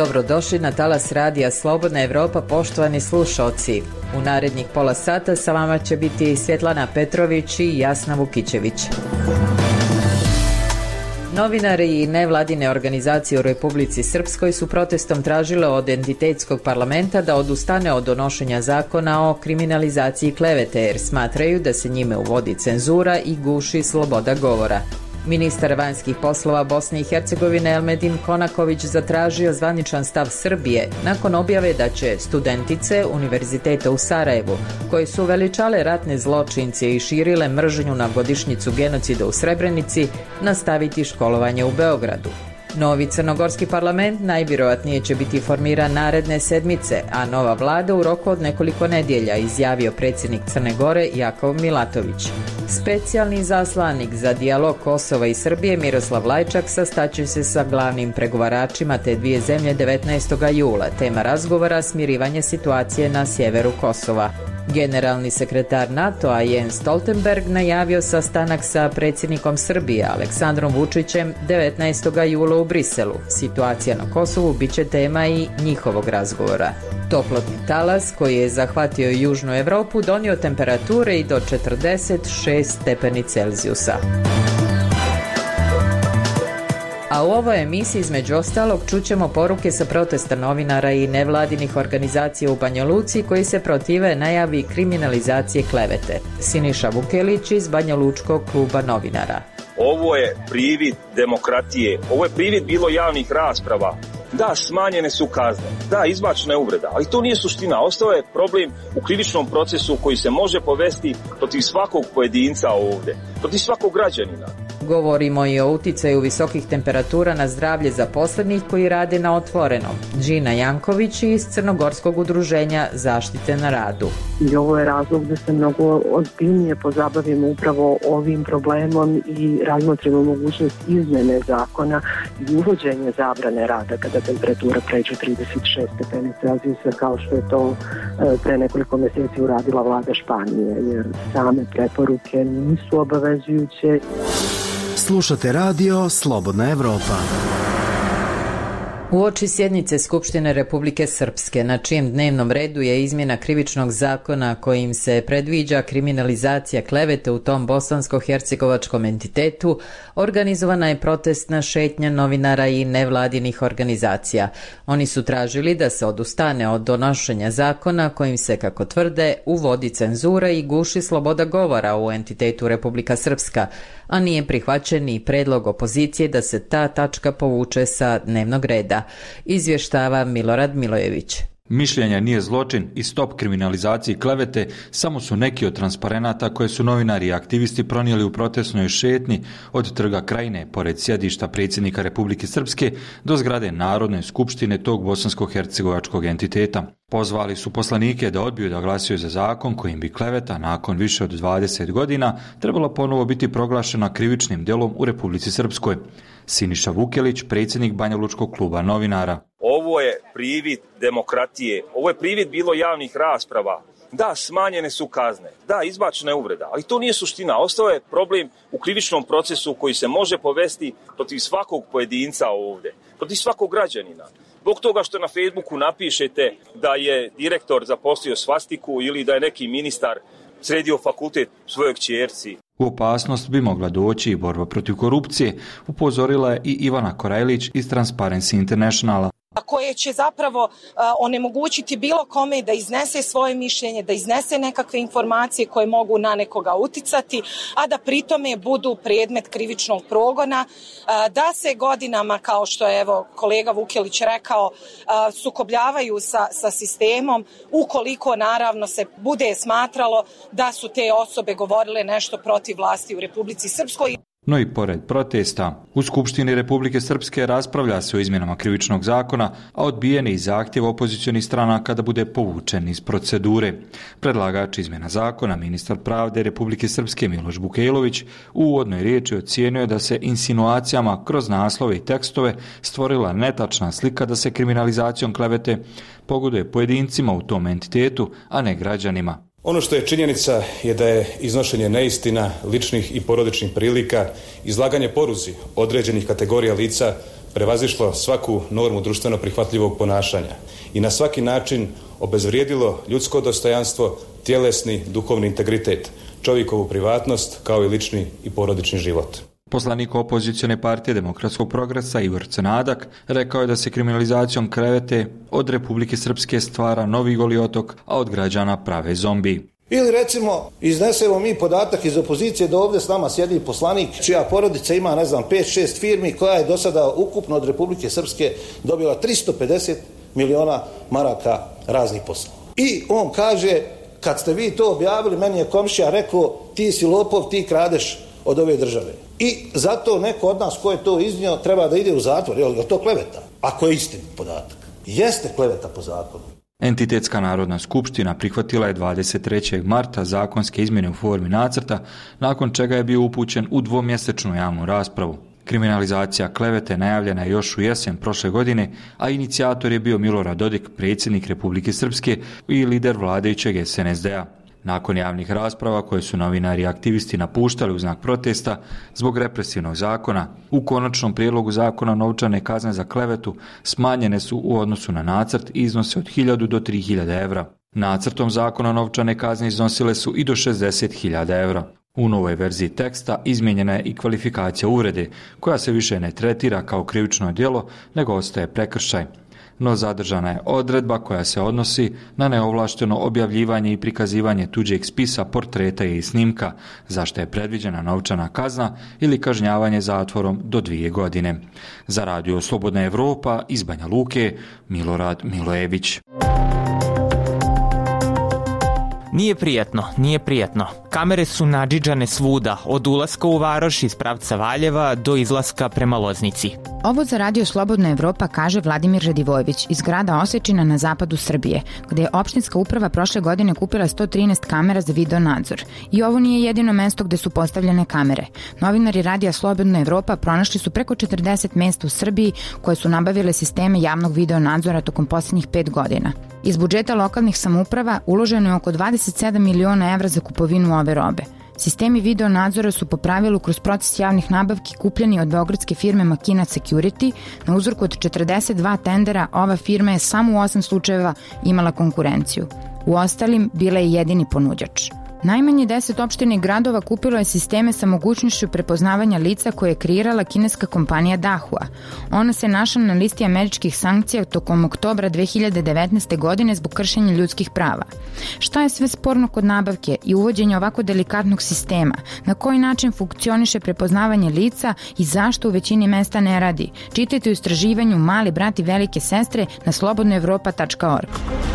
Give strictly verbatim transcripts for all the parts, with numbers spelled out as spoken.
Dobrodošli na talas radija Slobodna Evropa, poštovani slušalci. U narednih pola sata sa vama će biti Svjetlana Petrović i Jasna Vukićević. Novinari i nevladine organizacije u Republici Srpskoj su protestom tražile od entitetskog parlamenta da odustane od donošenja zakona o kriminalizaciji klevete, jer smatraju da se njime uvodi cenzura i guši sloboda govora. Ministar vanjskih poslova Bosne i Hercegovine Elmedin Konaković zatražio zvaničan stav Srbije nakon objave da će studentice Univerziteta u Sarajevu, koje su veličale ratne zločince i širile mržnju na godišnjicu genocida u Srebrenici, nastaviti školovanje u Beogradu. Novi crnogorski parlament najvjerojatnije će biti formiran naredne sedmice, a nova vlada u roku od nekoliko nedjelja, izjavio predsjednik Crne Gore Jakov Milatović. Specijalni zaslanik za dijalog Kosova i Srbije Miroslav Lajčak sastaće se sa glavnim pregovaračima te dvije zemlje devetnaestog jula. Tema razgovora smirivanje situacije na sjeveru Kosova. Generalni sekretar NATO-a Jens Stoltenberg najavio sastanak sa predsjednikom Srbije Aleksandrom Vučićem devetnaestog jula u Briselu. Situacija na Kosovu bit će tema i njihovog razgovora. Toplotni talas koji je zahvatio Južnu Europu donio temperature i do četrdeset šest stepeni Celzijusa. A u ovoj emisiji između ostalog čućemo poruke sa protesta novinara i nevladinih organizacija u Banja Luci koji se protive najavi kriminalizacije klevete. Siniša Vukelić iz Banja Lučkog kluba novinara. Ovo je privid demokratije, ovo je privid bilo javnih rasprava. Da, smanjene su kazne, da, izbačena je uvreda, ali to nije suština. Ostao je problem u krivičnom procesu koji se može povesti protiv svakog pojedinca ovdje, protiv svakog građanina. Govorimo i o uticaju visokih temperatura na zdravlje zaposlenih koji rade na otvorenom. Džina Janković iz Crnogorskog udruženja Zaštite na radu. I ovo je razlog da se mnogo ozbiljnije pozabavimo upravo ovim problemom i razmotrimo mogućnost izmjene zakona i uvođenje zabrane rada kada temperatura pređe trideset šest stepeni Celzijusa, kao što je to pre nekoliko mjeseci uradila vlada Španije, jer same preporuke nisu obavezujuće. Slušate radio Slobodna Evropa. Uoči sjednice Skupštine Republike Srpske, na čijem dnevnom redu je izmjena krivičnog zakona kojim se predviđa kriminalizacija klevete u tom bosansko-hercegovačkom entitetu, organizovana je protestna šetnja novinara i nevladinih organizacija. Oni su tražili da se odustane od donošenja zakona kojim se, kako tvrde, uvodi cenzura i guši sloboda govora u entitetu Republika Srpska, a nije prihvaćen ni predlog opozicije da se ta tačka povuče sa dnevnog reda. Izvještava Milorad Milojević. Mišljenja nije zločin i stop kriminalizaciji klevete samo su neki od transparenata koje su novinari i aktivisti pronijeli u protestnoj šetnji od Trga Krajine, pored sjedišta predsjednika Republike Srpske, do zgrade Narodne skupštine tog bosansko-hercegovačkog entiteta. Pozvali su poslanike da odbiju da glasuju za zakon kojim bi kleveta nakon više od dvadeset godina trebala ponovo biti proglašena krivičnim djelom u Republici Srpskoj. Siniša Vukelić, predsjednik Banja Lučkog kluba novinara. Ovo je privid demokratije, ovo je privid bilo javnih rasprava. Da, smanjene su kazne, da, izbačena je uvreda, ali to nije suština. Ostao je problem u krivičnom procesu koji se može povesti protiv svakog pojedinca ovdje, protiv svakog građanina. Zbog toga što na Facebooku napišete da je direktor zaposlio svastiku ili da je neki ministar sredio fakultet svojoj kćerci. U opasnost bi mogla doći i borba protiv korupcije, upozorila je i Ivana Korajlić iz Transparency Internationala. Koje će zapravo uh, onemogućiti bilo kome da iznese svoje mišljenje, da iznese nekakve informacije koje mogu na nekoga uticati, a da pritome budu predmet krivičnog progona, uh, da se godinama, kao što je evo kolega Vukelić rekao, uh, sukobljavaju sa, sa sistemom, ukoliko naravno se bude smatralo da su te osobe govorile nešto protiv vlasti u Republici Srpskoj. No i pored protesta, u Skupštini Republike Srpske raspravlja se o izmjenama krivičnog zakona, a odbijen je i zahtjev opozicionih stranaka da bude povučen iz procedure. Predlagač izmjena zakona, ministar pravde Republike Srpske Miloš Bukejlović, u uvodnoj riječi ocijenio da se insinuacijama kroz naslove i tekstove stvorila netačna slika da se kriminalizacijom klevete pogoduje pojedincima u tom entitetu, a ne građanima. Ono što je činjenica je da je iznošenje neistina, ličnih i porodičnih prilika, izlaganje poruzi određenih kategorija lica prevazišlo svaku normu društveno prihvatljivog ponašanja i na svaki način obezvrijedilo ljudsko dostojanstvo, tjelesni, duhovni integritet, čovjekovu privatnost kao i lični i porodični život. Poslanik opozicione partije Demokratskog progresa Igor Crnadak rekao je da se kriminalizacijom klevete od Republike Srpske stvara novi Goli otok, a od građana prave zombi. Ili recimo iznesemo mi podatak iz opozicije da ovdje s nama sjedi poslanik čija porodica ima, ne znam, pet šest firmi, koja je do sada ukupno od Republike Srpske dobila tristo pedeset miliona maraka raznih poslova. I on kaže, kad ste vi to objavili, meni je komšija rekao, ti si lopov, ti kradeš od ove države. I zato neko od nas ko je to iznio treba da ide u zatvor. Je li to kleveta? Ako je istin podatak. Jeste kleveta po zakonu. Entitetska narodna skupština prihvatila je dvadeset trećeg marta zakonske izmjene u formi nacrta, nakon čega je bio upućen u dvomjesečnu javnu raspravu. Kriminalizacija klevete najavljena je još u jesen prošle godine, a inicijator je bio Milorad Dodik, predsjednik Republike Srpske i lider vladajućeg es en es de a. Nakon javnih rasprava koje su novinari i aktivisti napuštali u znak protesta zbog represivnog zakona, u konačnom prijedlogu zakona novčane kazne za klevetu smanjene su u odnosu na nacrt i iznose od hiljadu do tri hiljade evra. Nacrtom zakona novčane kazne iznosile su i do šezdeset hiljada evra. U novoj verziji teksta izmijenjena je i kvalifikacija uvrede, koja se više ne tretira kao krivično djelo, nego ostaje prekršaj. No zadržana je odredba koja se odnosi na neovlašteno objavljivanje i prikazivanje tuđeg spisa, portreta i snimka, za što je predviđena novčana kazna ili kažnjavanje zatvorom do dvije godine. Za Radio Slobodna Evropa iz Banja Luke, Milorad Milojević. Nije prijatno, nije prijatno. Kamere su nadžiđane svuda, od ulaska u varoš iz pravca Valjeva do izlaska prema Loznici. Ovo za Radio Slobodna Evropa kaže Vladimir Radivojević iz grada Osečina na zapadu Srbije, gde je opštinska uprava prošle godine kupila sto trinaest kamera za video nadzor. I ovo nije jedino mesto gde su postavljene kamere. Novinari Radija Slobodna Evropa pronašli su preko četrdeset mesta u Srbiji koje su nabavile sisteme javnog video nadzora tokom posljednjih pet godina. Iz budžeta lokalnih samouprava uloženo je oko dvadeset sedam miliona evra za kupovinu ove robe. Sistemi video nadzora su po pravilu kroz proces javnih nabavki kupljeni od beogradske firme Makina Security. Na uzorku od četrdeset dva tendera ova firma je samo u osam slučajeva imala konkurenciju. U ostalim bila je jedini ponuđač. Najmanje deset opština i gradova kupilo je sisteme sa mogućnošću prepoznavanja lica koje je kreirala kineska kompanija Dahua. Ona se našla na listi američkih sankcija tokom oktobra dve hiljade devetnaeste. godine zbog kršenja ljudskih prava. Šta je sve sporno kod nabavke i uvođenja ovako delikatnog sistema? Na koji način funkcioniše prepoznavanje lica i zašto u većini mesta ne radi? Čitajte u istraživanju Mali brat i velike sestre na slobodna evropa tačka org.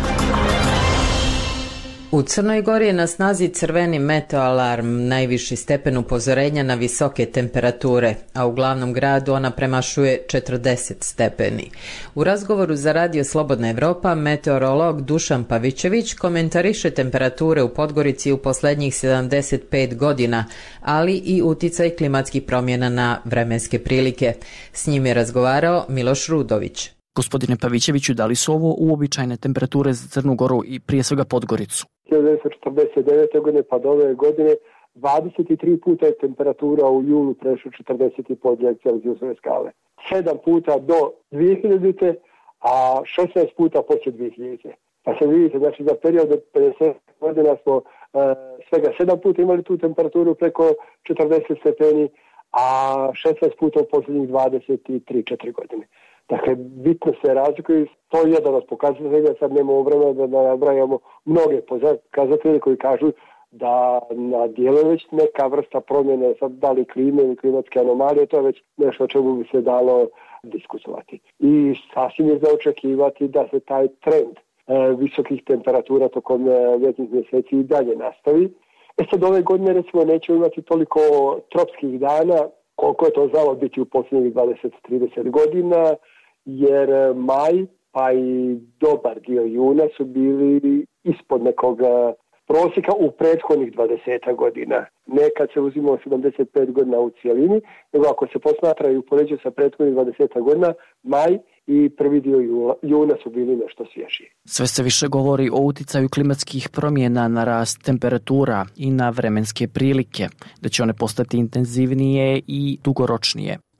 U Crnoj Gori je na snazi crveni meteoalarm, najviši stepen upozorenja na visoke temperature, a u glavnom gradu ona premašuje četrdeset stepeni. U razgovoru za Radio Slobodna Evropa meteorolog Dušan Pavićević komentariše temperature u Podgorici u posljednjih sedamdeset pet godina, ali i uticaj klimatskih promjena na vremenske prilike. S njim je razgovarao Miloš Rudović. Gospodine Pavićeviću, da li su ovo uobičajene temperature za Crnu Goru i prije svega Podgoricu? hiljadu devetsto četrdeset devete. godine pa do ove godine dvadeset tri puta je temperatura u julu prešla četrdeset i pet Celzijusove skale. sedam puta do dvije hiljadite. a šesnaest puta poslije dvije hiljadite. Pa se vidite, znači za period od pedeset godina smo e, svega sedam puta imali tu temperaturu preko četrdeset stepeni, a šesnaest puta u posljednjih dvadeset tri četiri godine. Dakle, bitno se razlikuju, to je jedan od pokazatelja, sad nemamo vremena da nabrajamo mnoge pokazatelje koji kažu da na dijelu već neka vrsta promjene, sad da li klime ili klimatske anomalije, to je već nešto o čemu bi se dalo diskutovati. I sasvim je za očekivati da se taj trend e, visokih temperatura tokom ljetnih mjeseci i dalje nastavi. E sad ove godine recimo nećemo imati toliko tropskih dana koliko je to znalo biti u posljednjih dvadeset do trideset godina, jer maj pa i dobar dio juna su bili ispod nekog prosjeka u prethodnih dvadeset godina. Nekad se uzimao sedamdeset pet godina u cijelini, nego ako se posmatra i upoređuje sa prethodnih dvadeset godina, maj i prvi dio juna su bili nešto svježiji. Sve se više govori o uticaju klimatskih promjena na rast temperatura i na vremenske prilike, da će one postati intenzivnije i dugoročnije.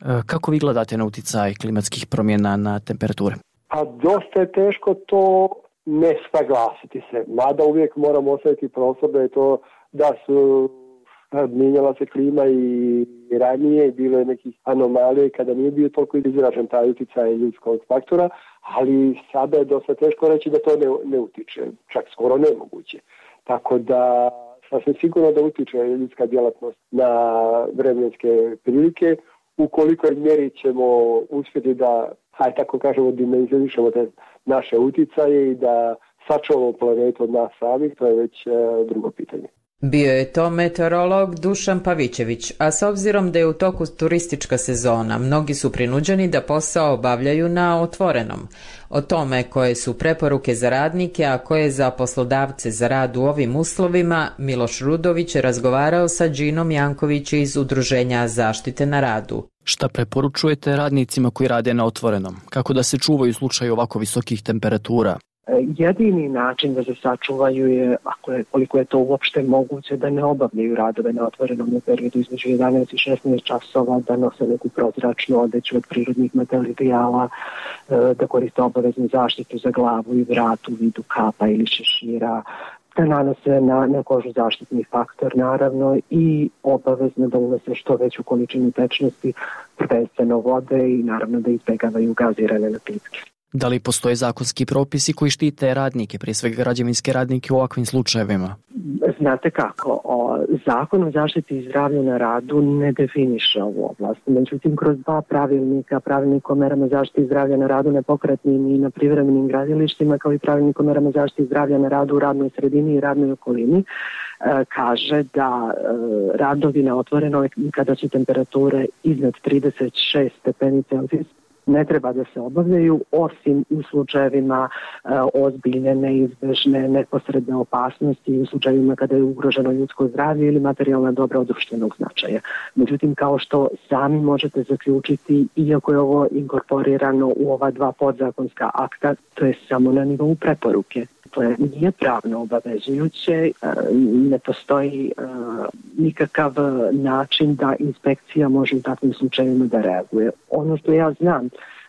Kako vi gledate na uticaj klimatskih promjena na temperature? A dosta je teško to ne saglasiti se. Mada uvijek moramo ostaviti prostor da je to da su mijenjala se klima i ranije, bilo je nekih anomalije kada nije bio toliko izražen taj uticaj ljudskog faktora, ali sada je dosta teško reći da to ne, ne utiče, čak skoro nemoguće. Tako da sasvim sigurno da utiče ljudska djelatnost na vremenske prilike. U kolikoj mjeri ćemo uspjeti da, hajde tako kažemo, dimenzionišemo te naše uticaje i da sačuvamo planetu od nas samih, to je već e, drugo pitanje. Bio je to meteorolog Dušan Pavićević, a s obzirom da je u toku turistička sezona, mnogi su prinuđeni da posao obavljaju na otvorenom. O tome koje su preporuke za radnike, a koje za poslodavce za rad u ovim uslovima, Miloš Rudović je razgovarao sa Džinom Janković iz Udruženja zaštite na radu. Šta preporučujete radnicima koji rade na otvorenom? Kako da se čuvaju u slučaju ovako visokih temperatura? Jedini način da se sačuvaju je, ako je, koliko je to uopšte moguće, da ne obavljaju radove na otvorenom u periodu između jedanaest i šesnaest časova, da nose neku prozračnu odeću od prirodnih materijala, da koriste obaveznu zaštitu za glavu i vrat u vidu kapa ili šešira, da nanose na, na kožu zaštitni faktor naravno i obavezno da unose što veću količinu tečnosti, prvenstveno vode i naravno da izbjegavaju gazirane napitke. Da li postoje zakonski propisi koji štite radnike, prije svega građevinske radnike u ovakvim slučajevima? Znate kako, o, Zakon o zaštiti zdravlja na radu ne definiše ovu oblast. Međutim, kroz dva pravilnika, pravilnik o merama zaštiti zdravlja na radu nepokretnim i na privremenim gradilištima, kao i pravilnik o merama zaštiti zdravlja na radu u radnoj sredini i radnoj okolini, e, kaže da e, radovi na otvorenoj kada su temperature iznad trideset šest stepeni Celzijus ne treba da se obavljaju, osim u slučajevima e, ozbiljne, neizbežne, neposredne opasnosti i u slučajevima kada je ugroženo ljudsko zdravlje ili materijalna dobra od društvenog značaja. Međutim, kao što sami možete zaključiti, iako je ovo inkorporirano u ova dva podzakonska akta, to je samo na nivou preporuke. To nije pravno obavezujuće, ne postoji nikakav način da inspekcija može u takvim slučajevima da reaguje. Ono što ja znam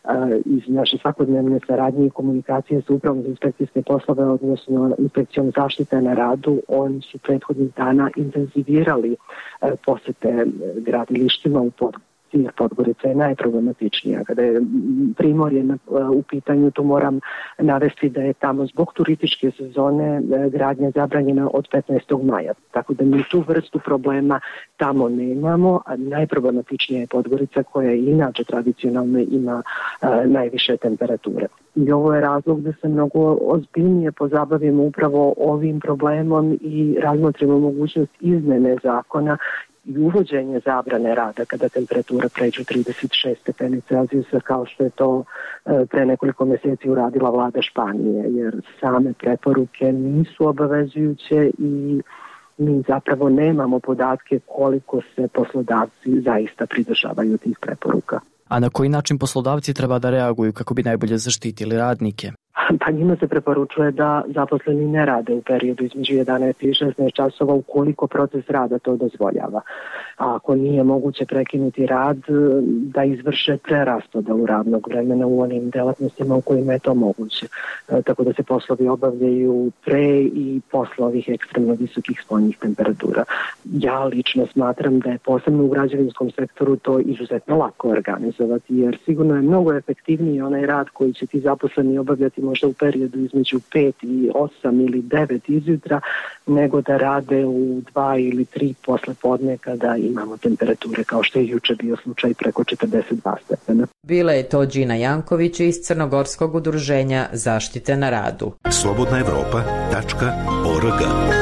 iz naše svakodnevne saradnje i komunikacije sa upravom za inspekcijske poslove, odnosno inspekcijom zaštite na radu, oni su prethodnih dana intenzivirali posete gradilištima u Podgorici. Jer Podgorica je najproblematičnija. Kada je Primorje u pitanju, tu moram navesti da je tamo zbog turističke sezone gradnja zabranjena od petnaestog maja. Tako da mi tu vrstu problema tamo nemamo, a najproblematičnija je Podgorica koja inače tradicionalno ima a, najviše temperature. I ovo je razlog da se mnogo ozbiljnije pozabavimo upravo ovim problemom i razmotrimo mogućnost izmene zakona i uvođenje zabrane rada kada temperatura pređe trideset šest stepeni Celzijusa, kao što je to pre nekoliko mjeseci uradila vlada Španije, jer same preporuke nisu obavezujuće i mi zapravo nemamo podatke koliko se poslodavci zaista pridržavaju tih preporuka. A na koji način poslodavci treba da reaguju kako bi najbolje zaštitili radnike? Pa njima se preporučuje da zaposleni ne rade u periodu između jedanaest i šesnaest časova ukoliko proces rada to dozvoljava. A ako nije moguće prekinuti rad, da izvrše preraspodelu radnog vremena u onim delatnostima u kojima je to moguće. E, tako da se poslovi obavljaju pre i posle ovih ekstremno visokih spoljnih temperatura. Ja lično smatram da je posebno u građevinskom sektoru to izuzetno lako organizovati, jer sigurno je mnogo efektivniji onaj rad koji će ti zaposleni obavljati možda u periodu između pet i osam ili devet izjutra, nego da rade u dva ili tri posle podne kada imamo temperature kao što je juče bio slučaj preko četrdeset dva stepena. Bila je to Džina Janković iz Crnogorskog udruženja zaštite na radu. slobodna evropa tačka org.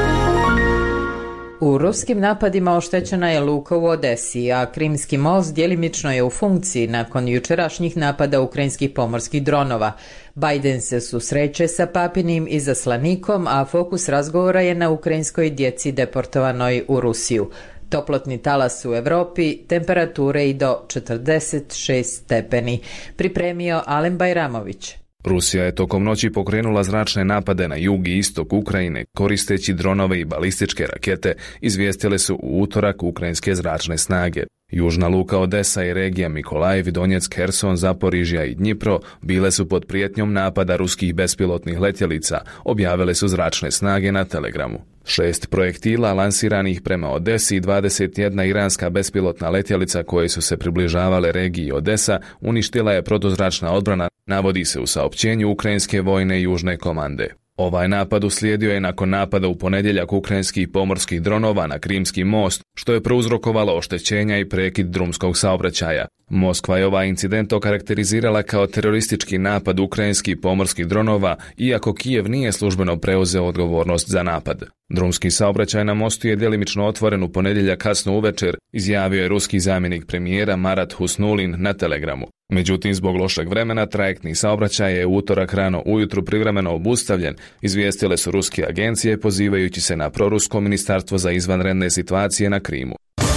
U ruskim napadima oštećena je luka u Odesi, a Krimski most djelimično je u funkciji nakon jučerašnjih napada ukrajinskih pomorskih dronova. Biden se susreće sa papinim izaslanikom, a fokus razgovora je na ukrajinskoj djeci deportovanoj u Rusiju. Toplotni talas u Evropi, temperature i do četrdeset šest stepeni. Pripremio Alen Bajramović. Rusija je tokom noći pokrenula zračne napade na jug i istok Ukrajine koristeći dronove i balističke rakete, izvijestile su u utorak ukrajinske zračne snage. Južna luka Odesa i regija Mikolajev, Donjeck, Herson, Zaporižja i Dnjipro bile su pod prijetnjom napada ruskih bespilotnih letjelica, objavile su zračne snage na Telegramu. Šest projektila lansiranih prema Odesi i dvadeset jedna iranska bespilotna letjelica koje su se približavale regiji Odesa uništila je protuzračna odbrana, navodi se u saopćenju ukrajinske vojne južne komande. Ovaj napad uslijedio je nakon napada u ponedjeljak ukrajinskih pomorskih dronova na Krimski most, što je prouzrokovalo oštećenja i prekid drumskog saobraćaja. Moskva je ovaj incident okarakterizirala kao teroristički napad ukrajinskih pomorskih dronova, iako Kijev nije službeno preuzeo odgovornost za napad. Drumski saobraćaj na mostu je djelimično otvoren u ponedjeljak kasno uvečer, izjavio je ruski zamjenik premijera Marat Husnulin na Telegramu. Međutim, zbog lošeg vremena trajektni saobraćaj je u utorak rano ujutru privremeno obustavljen, izvijestile su ruske agencije pozivajući se na prorusko ministarstvo za izvanredne situacije na Krimu.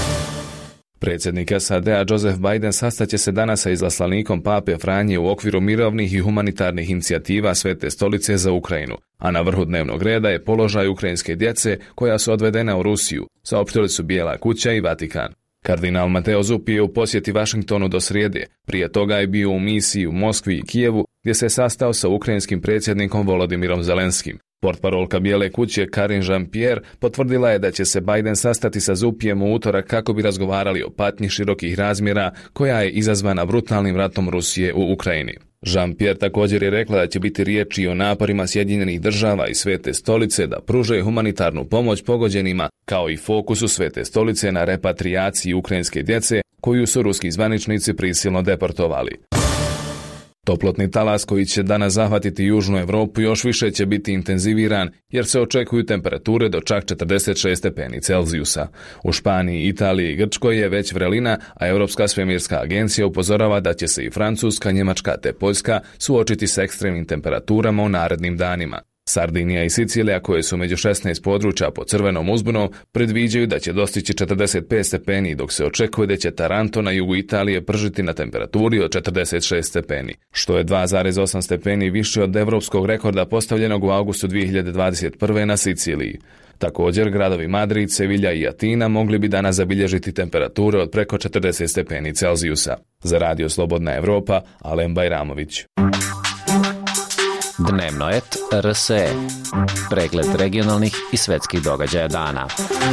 Predsjednik S A D-a Joseph Biden sastaće se danas sa izaslanikom Pape Franje u okviru mirovnih i humanitarnih inicijativa Svete stolice za Ukrajinu, a na vrhu dnevnog reda je položaj ukrajinske djece koja su odvedena u Rusiju, saopštili su Bijela kuća i Vatikan. Kardinal Mateo Zuppi je u posjeti Vašingtonu do srijede, prije toga je bio u misiji u Moskvi i Kijevu gdje se sastao sa ukrajinskim predsjednikom Volodimirom Zelenskim. Portparolka Bijele kuće Karine Jean-Pierre potvrdila je da će se Biden sastati sa Zuppijem u utorak kako bi razgovarali o patnji širokih razmjera koja je izazvana brutalnim ratom Rusije u Ukrajini. Jean-Pierre također je rekla da će biti riječi o naporima Sjedinjenih država i Svete stolice da pruže humanitarnu pomoć pogođenima, kao i fokusu Svete stolice na repatrijaciji ukrajinske djece koju su ruski zvaničnici prisilno deportovali. Toplotni talas koji će danas zahvatiti južnu Europu još više će biti intenziviran jer se očekuju temperature do čak četrdeset šest stepeni Celzijusa. U Španiji, Italiji i Grčkoj je već vrelina, a Europska svemirska agencija upozorava da će se i Francuska, Njemačka te Poljska suočiti s ekstremnim temperaturama u narednim danima. Sardinija i Sicilija, koje su među šesnaest područja pod crvenom uzbunom, predviđaju da će dostići četrdeset pet stepeni, dok se očekuje da će Taranto na jugu Italije pržiti na temperaturi od četrdeset šest stepeni, što je dva zarez osam stepeni više od evropskog rekorda postavljenog u avgustu dvije hiljade dvadeset prve na Siciliji. Također, gradovi Madrid, Sevilja i Atina mogli bi danas zabilježiti temperature od preko četrdeset stepeni Celzijusa. Za Radio Slobodna Evropa, Alen Bajramović. Dnevnoet R S E. Pregled regionalnih i svetskih događaja dana.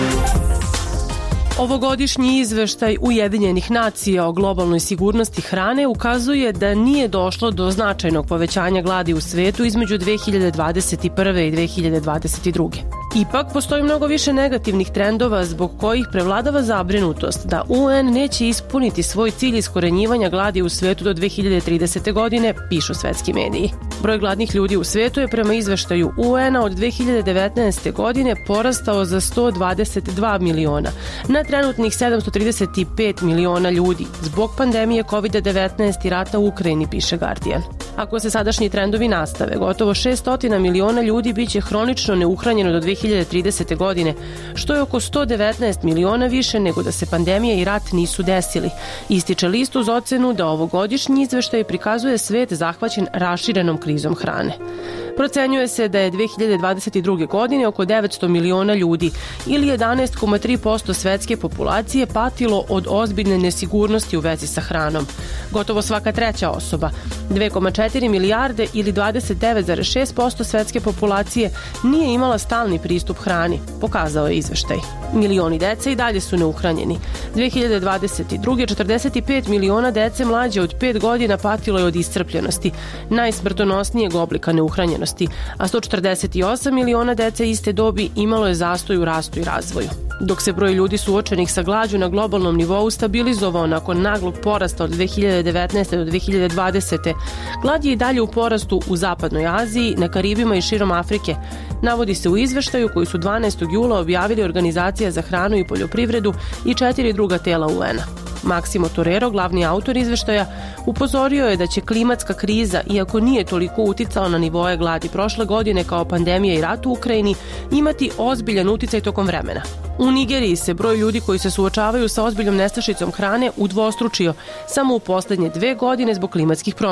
Ovogodišnji izveštaj Ujedinjenih nacija o globalnoj sigurnosti hrane ukazuje da nije došlo do značajnog povećanja gladi u svetu između dvije hiljade dvadeset prve i dvije hiljade dvadeset druge. Ipak, postoji mnogo više negativnih trendova zbog kojih prevladava zabrinutost da U N neće ispuniti svoj cilj iskorenjivanja gladi u svetu do dvije hiljade tridesete. godine, pišu svetski mediji. Broj gladnih ljudi u svetu je prema izveštaju U N-a od dvije hiljade devetnaeste. godine porastao za sto dvadeset dva miliona, na trenutnih sedamsto trideset pet miliona ljudi, zbog pandemije kovid devetnaest i rata u Ukrajini, piše Guardian. Ako se sadašnji trendovi nastave, gotovo šessto miliona ljudi biće hronično neuhranjeno do dvije hiljade tridesete. godine, što je oko sto devetnaest miliona više nego da se pandemija i rat nisu desili. Ističe list uz ocenu da ovogodišnji izveštaj prikazuje svet zahvaćen raširenom krizom hrane. Procenjuje se da je dvije hiljade dvadeset druge. godine oko devetsto miliona ljudi ili jedanaest zarez tri posto svetske populacije patilo od ozbiljne nesigurnosti u vezi sa hranom. Gotovo svaka treća osoba, dve zarez četiri milijarde ili dvadeset devet zarez šest posto svetske populacije, nije imala stalni pristup hrani, pokazao je izveštaj. Milioni dece i dalje su neuhranjeni. dvije hiljade dvadeset druge. četrdeset pet miliona dece mlađe od pet godina patilo je od iscrpljenosti, najsmrtonosnijeg oblika neuhranjenosti, a sto četrdeset osam miliona dece iste dobi imalo je zastoj u rastu i razvoju. Dok se broj ljudi suočenih sa glađu na globalnom nivou stabilizovao nakon naglog porasta od dvije hiljade devetnaeste. do dvije hiljade dvadesete. glad je i dalje u porastu u Zapadnoj Aziji, na Karibima i širom Afrike, navodi se u izveštaju koji su dvanaestog jula objavili Organizacija za hranu i poljoprivredu i četiri druga tela U N-a. Maksimo Torero, glavni autor izveštaja, upozorio je da će klimatska kriza, iako nije toliko uticala na nivoe gladi prošle godine kao pandemija i rat u Ukrajini, imati ozbiljan uticaj tokom vremena. U Nigeriji se broj ljudi koji se suočavaju sa ozbiljnom nestašicom hrane udvostručio samo u posljednje dve godine zbog klimatskih promjena.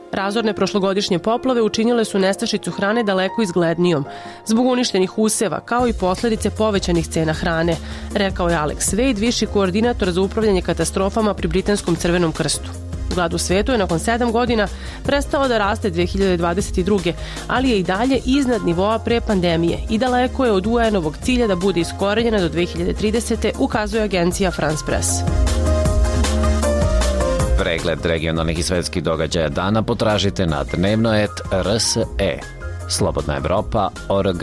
Razorne prošlogodišnje poplave učinile su nestašicu hrane daleko izglednijom, zbog uništenih useva, kao i posledice povećanih cena hrane, rekao je Alex Wade, viši koordinator za upravljanje katastrofama pri Britanskom Crvenom krstu. Glad u svetu je nakon sedam godina prestao da raste dve hiljade dvadeset druge. ali je i dalje iznad nivoa pre pandemije i daleko je od U N-ovog cilja da bude iskorenjena do dve hiljade tridesete. ukazuje agencija France Press. Pregled regionalnih i svetskih događaja dana potražite na dnevno et er es e. Slobodna Evropa tačka org.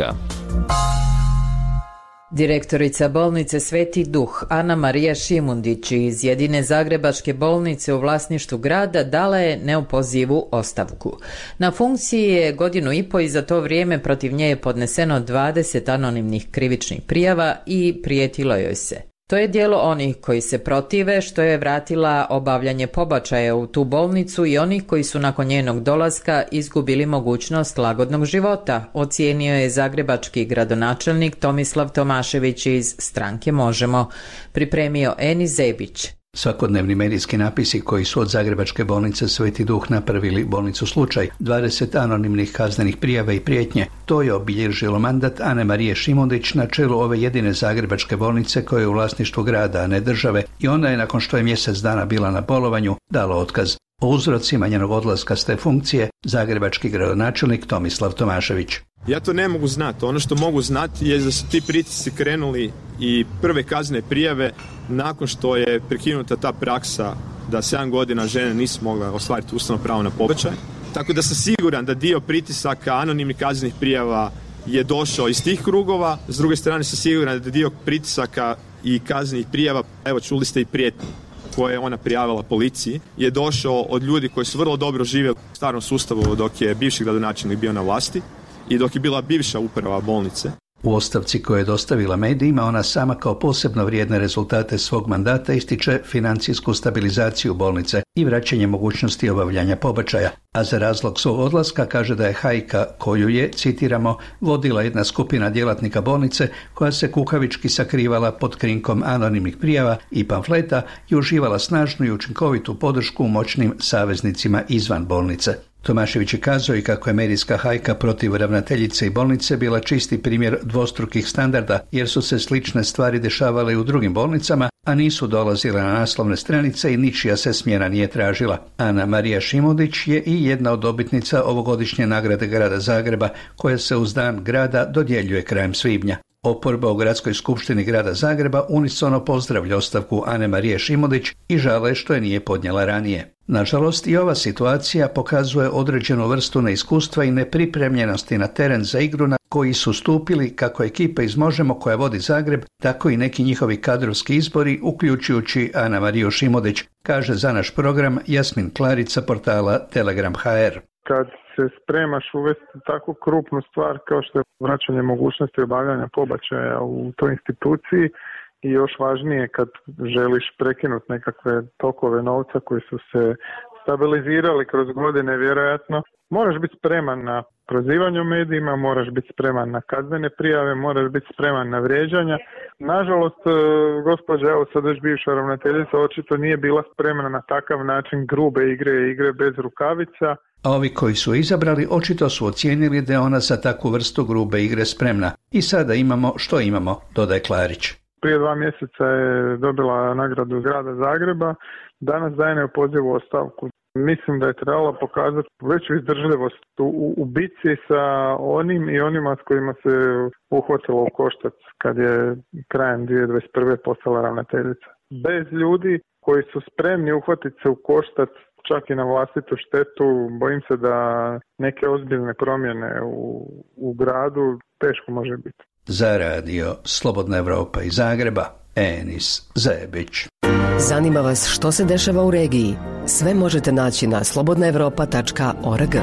Direktorica bolnice Sveti Duh Ana Marija Šimundić iz jedine zagrebačke bolnice u vlasništvu grada dala je neopozivu ostavku. Na funkciji je godinu i po i za to vrijeme protiv nje je podneseno dvadeset anonimnih krivičnih prijava i prijetilo joj se. To je dijelo onih koji se protive što je vratila obavljanje pobačaja u tu bolnicu i onih koji su nakon njenog dolaska izgubili mogućnost lagodnog života, ocijenio je zagrebački gradonačelnik Tomislav Tomašević iz stranke Možemo, pripremio Eni Zebić. Svakodnevni medijski napisi koji su od zagrebačke bolnice Sveti Duh napravili bolnicu slučaj, dvadeset anonimnih kaznenih prijava i prijetnje, to je obilježilo mandat Ane Marije Šimundić na čelu ove jedine zagrebačke bolnice koje je u vlasništvu grada, a ne države, i ona je nakon što je mjesec dana bila na bolovanju dala otkaz. O uzrocima njenog odlaska s te funkcije zagrebački gradonačelnik Tomislav Tomašević. Ja to ne mogu znati. Ono što mogu znati je da su ti pritisci krenuli i prve kaznene prijave nakon što je prekinuta ta praksa da sedam godina žene nisu mogle ostvariti ustavno pravo na pobačaj. Tako da sam siguran da dio pritisaka anonimnih kaznenih prijava je došao iz tih krugova. S druge strane sam siguran da dio pritisaka i kaznenih prijava, evo čuli ste i prijetnje koje je ona prijavila policiji, je došao od ljudi koji su vrlo dobro živjeli u starom sustavu dok je bivši gradonačelnik bio na vlasti i dok je bila bivša uprava bolnice. U ostavci koju je dostavila medijima, ona sama kao posebno vrijedne rezultate svog mandata ističe financijsku stabilizaciju bolnice i vraćanje mogućnosti obavljanja pobačaja, a za razlog svog odlaska kaže da je hajka koju je, citiramo, vodila jedna skupina djelatnika bolnice koja se kukavički sakrivala pod krinkom anonimnih prijava i pamfleta i uživala snažnu i učinkovitu podršku moćnim saveznicima izvan bolnice. Tomašević je kazao i kako je medijska hajka protiv ravnateljice i bolnice bila čisti primjer dvostrukih standarda, jer su se slične stvari dešavale i u drugim bolnicama, a nisu dolazile na naslovne stranice i ničija se smjena nije tražila. Ana Marija Šimundić je i jedna od dobitnica ovogodišnje nagrade grada Zagreba, koja se uz dan grada dodjeljuje krajem svibnja. Oporba u Gradskoj skupštini grada Zagreba unisono pozdravlja ostavku Ane Marije Šimundić i žale što je nije podnijela ranije. Nažalost, i ova situacija pokazuje određenu vrstu neiskustva i nepripremljenosti na teren za igru na koji su stupili kako ekipa iz Možemo koja vodi Zagreb, tako i neki njihovi kadrovski izbori, uključujući Ana Mariju Šimundić, kaže za naš program Jasmin Klarica portala Telegram ha er. Kad se spremaš uvesti tako krupnu stvar kao što je vraćanje mogućnosti obavljanja pobačaja u toj instituciji, i još važnije kad želiš prekinuti nekakve tokove novca koji su se stabilizirali kroz godine vjerojatno, moraš biti spreman na prozivanje u medijima, moraš biti spreman na kaznene prijave, moraš biti spreman na vrijeđanja. Nažalost, gospođa, evo sad već bivša ravnateljica, očito nije bila spremna na takav način grube igre, igre bez rukavica. A ovi koji su izabrali očito su ocijenili da je ona za takvu vrstu grube igre spremna. I sada imamo što imamo, dodaje Klarić. Prije dva mjeseca je dobila nagradu grada Zagreba, danas daje neopozivu ostavku. Mislim da je trebala pokazati veću izdržljivost u, u, u bici sa onim i onima s kojima se uhvatilo u koštac kad je krajem dvije tisuće dvadeset prve postala ravnateljica. Bez ljudi koji su spremni uhvatiti se u koštac čak i na vlastitu štetu, bojim se da neke ozbiljne promjene u, u gradu teško može biti. Za radio Slobodna Evropa iz Zagreba, Enis Zebić. Zanima vas što se dešava u regiji? Sve možete naći na slobodna evropa tačka org.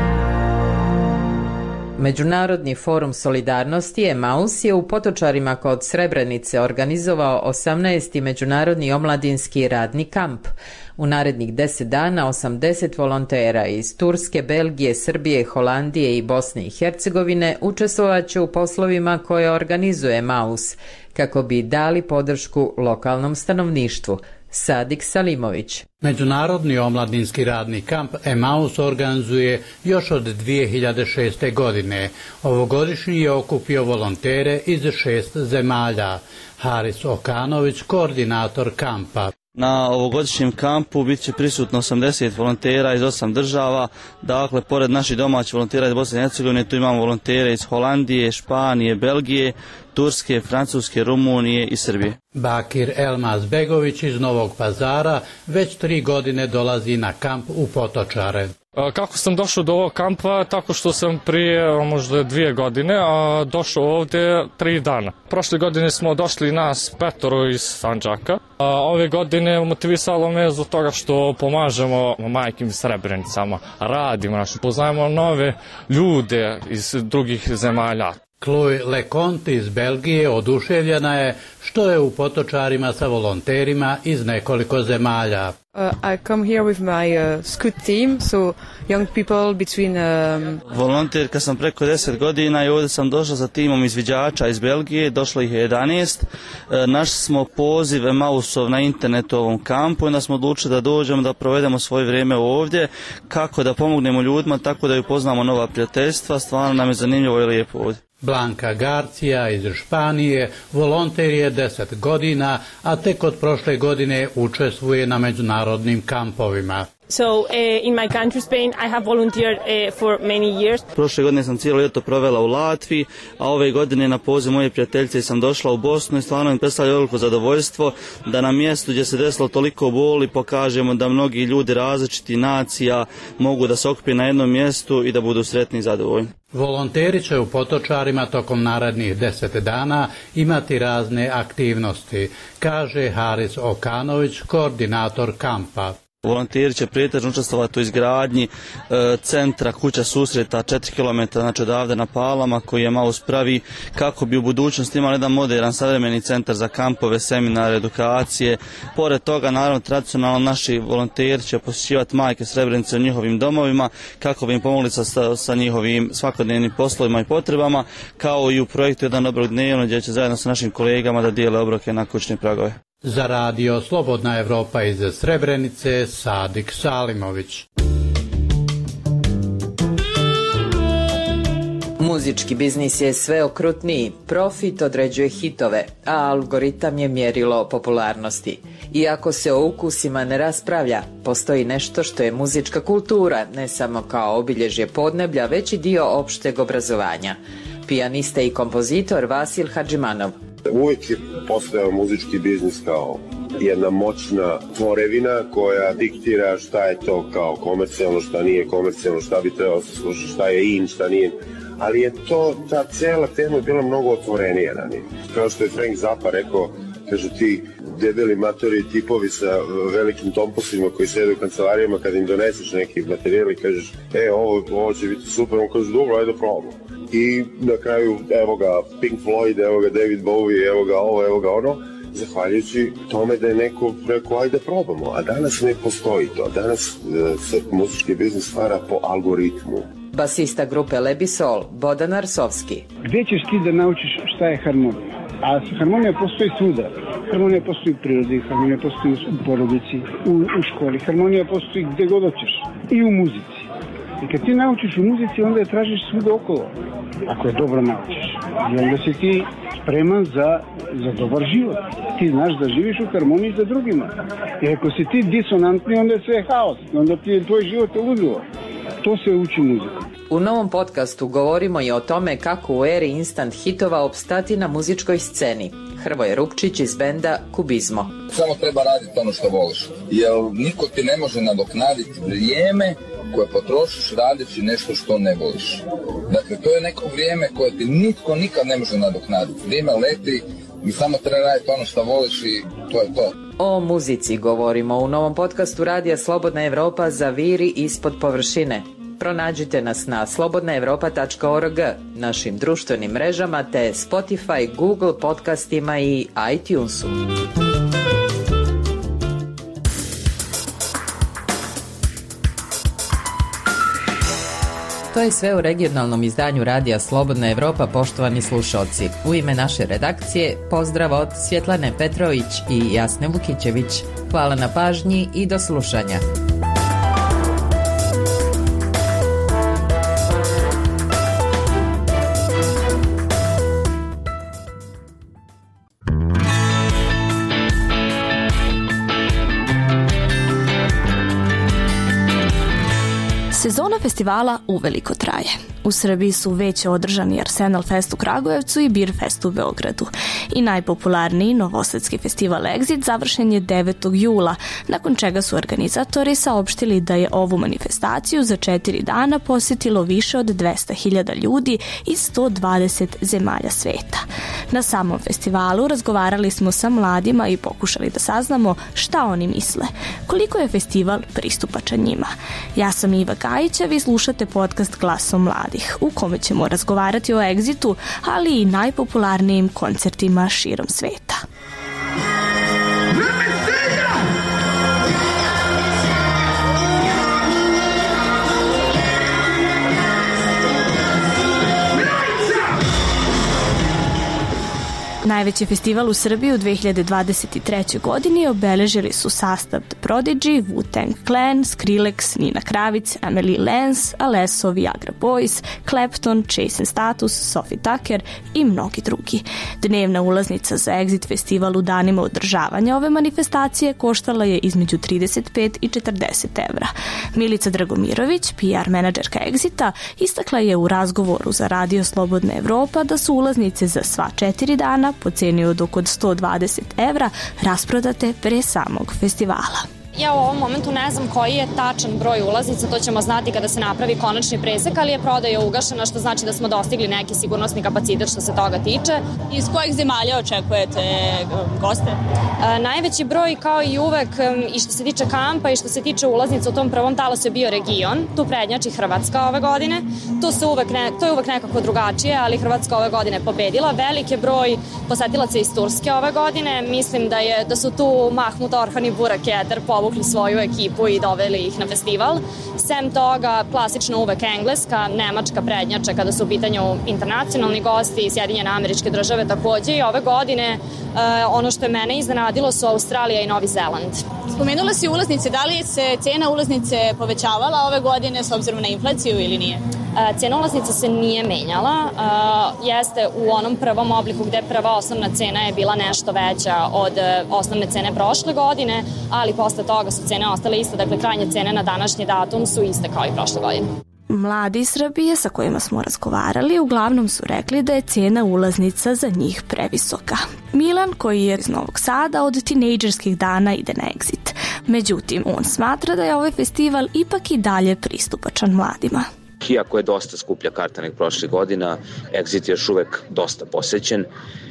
Međunarodni forum solidarnosti Emaus je u Potočarima kod Srebrenice organizovao osamnaesti međunarodni omladinski radni kamp. U narednih deset dana osamdeset volontera iz Turske, Belgije, Srbije, Holandije i Bosne i Hercegovine učestvovat će u poslovima koje organizuje Emaus kako bi dali podršku lokalnom stanovništvu, Sadik Salimović. Međunarodni omladinski radni kamp Emaus organizuje još od dvije hiljade šeste. godine. Ovogodišnji je okupio volontere iz šest zemalja. Haris Okanović, koordinator kampa. Na ovogodišnjem kampu bit će prisutno osamdeset volontera iz osam država, dakle, pored naših domaćih volontera iz Bosne i Hercegovine, tu imamo volontere iz Holandije, Španije, Belgije, Turske, Francuske, Rumunije i Srbije. Bakir Elmaz Begović iz Novog Pazara već tri godine dolazi na kamp u Potočare. Kako sam došao do ovog kampa? Tako što sam prije možda dvije godine a došao ovdje tri dana. Prošle godine smo došli nas petoro iz Sandžaka. A ove godine motivisalo me zbog toga što pomažemo majkim Srebrenicama, radimo, naši, poznajemo nove ljude iz drugih zemalja. Chloe Leconte iz Belgije oduševljena je što je u Potočarima sa volonterima iz nekoliko zemalja. Uh, I come here with my uh, scout team, so young people between... Um... Volonterka sam preko deset godina i ovdje sam došla sa timom izviđača iz Belgije, došlo ih je jedanaest. E, našli smo poziv Emausov na internetu ovom kampu i onda smo odlučili da dođemo da provedemo svoje vrijeme ovdje, kako da pomognemo ljudima, tako da upoznamo nova prijateljstva, stvarno nam je zanimljivo i lijepo ovdje. Blanka Garcija iz Španije volonter je deset godina, a tek od prošle godine učestvuje na međunarodnim kampovima. So uh, in my country Spain I have volunteered uh, for many years. Prošle godine sam cijelo ljeto provela u Latviji, a ove godine na poziv moje prijateljice sam došla u Bosnu i stvarno mi predstavlja veliko zadovoljstvo da na mjestu gdje se desilo toliko boli pokažemo da mnogi ljudi različitih nacija mogu da se okupe na jednom mjestu i da budu sretni i zadovoljni. Volonteri će u Potočarima tokom narednih deset dana imati razne aktivnosti, kaže Haris Okanović, koordinator kampa. Volonteri će pretežno učestvovati u izgradnji e, centra kuća susreta četiri kilometra znači odavde na Palama koji je malo spravi kako bi u budućnosti imali jedan modern savremeni centar za kampove, seminare, edukacije. Pored toga naravno tradicionalno naši volonteri će posjećivati majke Srebrenice u njihovim domovima kako bi im pomogli sa, sa njihovim svakodnevnim poslovima i potrebama, kao i u projektu Jedan obrok dnevno gdje će zajedno sa našim kolegama da dijele obroke na kućne pragove. Za radio Slobodna Evropa iz Srebrenice, Sadik Salimović. Muzički biznis je sve okrutniji, profit određuje hitove, a algoritam je mjerilo popularnosti. Iako se o ukusima ne raspravlja, postoji nešto što je muzička kultura, ne samo kao obilježje podneblja, već i dio opšteg obrazovanja. Pijanista i kompozitor Vasil Hadžimanov. Uvijek je postojao muzički biznis kao jedna moćna tvorevina koja diktira šta je to kao komercijalno, šta nije komercijalno, šta bi trebalo se slušati, šta je in, šta nije. Ali je to, ta cijela tema je bila mnogo otvorenija ranije. Kao što je Frank Zappa rekao, kažu ti debeli matori tipovi sa velikim tompusima koji sede u kancelarijama, kad im doneseš neki materijal i kažeš, e, ovo, ovo će biti super, on kaže, dobro, ajde probamo. I na kraju, evo ga Pink Floyd, evo ga David Bowie, evo ga ovo, evo ga ono, zahvaljujući tome da je neko rekao, ajde probamo. A danas ne postoji to. Danas se muzički biznis stvara po algoritmu. Basista grupe Lebisol, Bodan Arsovski. Gdje ćeš ti da naučiš šta je harmonija? A harmonija postoji svuda. Harmonija postoji u prirodi, harmonija postoji u porodici, u, u školi. Harmonija postoji gdje god hoćeš. I u muzici. I kad ti naučiš u muzici, onda je tražiš svuda okolo. Ako je dobro naučiš. I onda si ti spreman za, za dobar život. Ti znaš da živiš u harmoniji sa drugima. I ako si ti disonantni, onda je sve haos. Onda ti je tvoj život ludilo. To se uči muzikom. U novom podcastu govorimo i o tome kako u eri instant hitova opstati na muzičkoj sceni. Hrvoje Rupčić iz benda Kubizmo. Samo treba raditi ono što voliš. Jer niko ti ne može nadoknaditi vrijeme koje potrošiš radeći nešto što ne voliš. Dakle, to je neko vrijeme koje ti nitko nikad ne može nadoknaditi. Vrijeme leti i samo treba raditi ono što voliš i to je to. O muzici govorimo u novom podcastu Radija Slobodna Evropa Zaviri ispod površine. Pronađite nas na slobodna evropa tačka org, našim društvenim mrežama te Spotify, Google podcastima i iTunesu. To je sve u regionalnom izdanju radija Slobodna Evropa, poštovani slušalci. U ime naše redakcije pozdrav od Svjetlane Petrović i Jasne Vukićević. Hvala na pažnji i do slušanja. Sezona festivala uveliko traje. U Srbiji su već održani Arsenal Fest u Kragujevcu i Beer Fest u Beogradu. I najpopularniji novosadski festival Exit završen je devetog jula, nakon čega su organizatori saopštili da je ovu manifestaciju za četiri dana posjetilo više od dvesta hiljada ljudi iz sto dvadeset zemalja sveta. Na samom festivalu razgovarali smo sa mladima i pokušali da saznamo šta oni misle, koliko je festival pristupačan njima. Ja sam Iva Gajić, a vi slušate podcast Glasom mladih, u kome ćemo razgovarati o Exitu, ali i najpopularnijim koncertima širom sveta. Najveći festival u Srbiji u dve hiljade dvadeset trećoj. godini obeležili su sastav The Prodigy, Wu-Tang Clan, Skrillex, Nina Kravic, Emily Lance, Alesso, Viagra Boys, Clapton, Chase and Status, Sophie Tucker i mnogi drugi. Dnevna ulaznica za Exit festival u danima održavanja ove manifestacije koštala je između trideset pet i četrdeset evra. Milica Dragomirović, P R menadžerka Exita, istakla je u razgovoru za Radio Slobodna Evropa da su ulaznice za sva četiri dana po ceni od oko sto dvadeset evra rasprodate pre samog festivala. Ja u ovom momentu ne znam koji je tačan broj ulaznica, to ćemo znati kada se napravi konačni presek, ali je prodaja ugašena, što znači da smo dostigli neki sigurnosni kapacitet što se toga tiče. Iz kojeg zemalja očekujete goste? E, najveći broj, kao i uvek, i što se tiče kampa i što se tiče ulaznica, u tom prvom talasu je bio region, tu prednjači Hrvatska ove godine. Tu se uvek ne, to je uvek nekako drugačije, ali Hrvatska ove godine pobedila. Velik je broj posetilaca iz Turske ove godine. Mislim da, je, da su tu Mahmut Orhan i Burak Eder povukli svoju ekipu i doveli ih na festival. Sem toga, klasično uvek Engleska, Nemačka prednjače kada su u pitanju internacionalni gosti i Sjedinjene Američke Države takođe. I ove godine ono što je mene iznenadilo su Australija i Novi Zeland. Spomenula si ulaznice, da li se cena ulaznice povećavala ove godine s obzirom na inflaciju ili nije? Cena ulaznica se nije menjala, jeste u onom prvom obliku gde prva osnovna cena je bila nešto veća od osnovne cene prošle godine, ali posle toga su cene ostale iste, dakle krajnje cene na današnji datum su iste kao i prošle godine. Mladi iz Srbije sa kojima smo razgovarali uglavnom su rekli da je cena ulaznica za njih previsoka. Milan, koji je iz Novog Sada, od tinejdžerskih dana ide na Exit. Međutim, on smatra da je ovaj festival ipak i dalje pristupačan mladima. Iako je dosta skuplja karta nek prošlih godina, Exit je još uvek dosta posećen.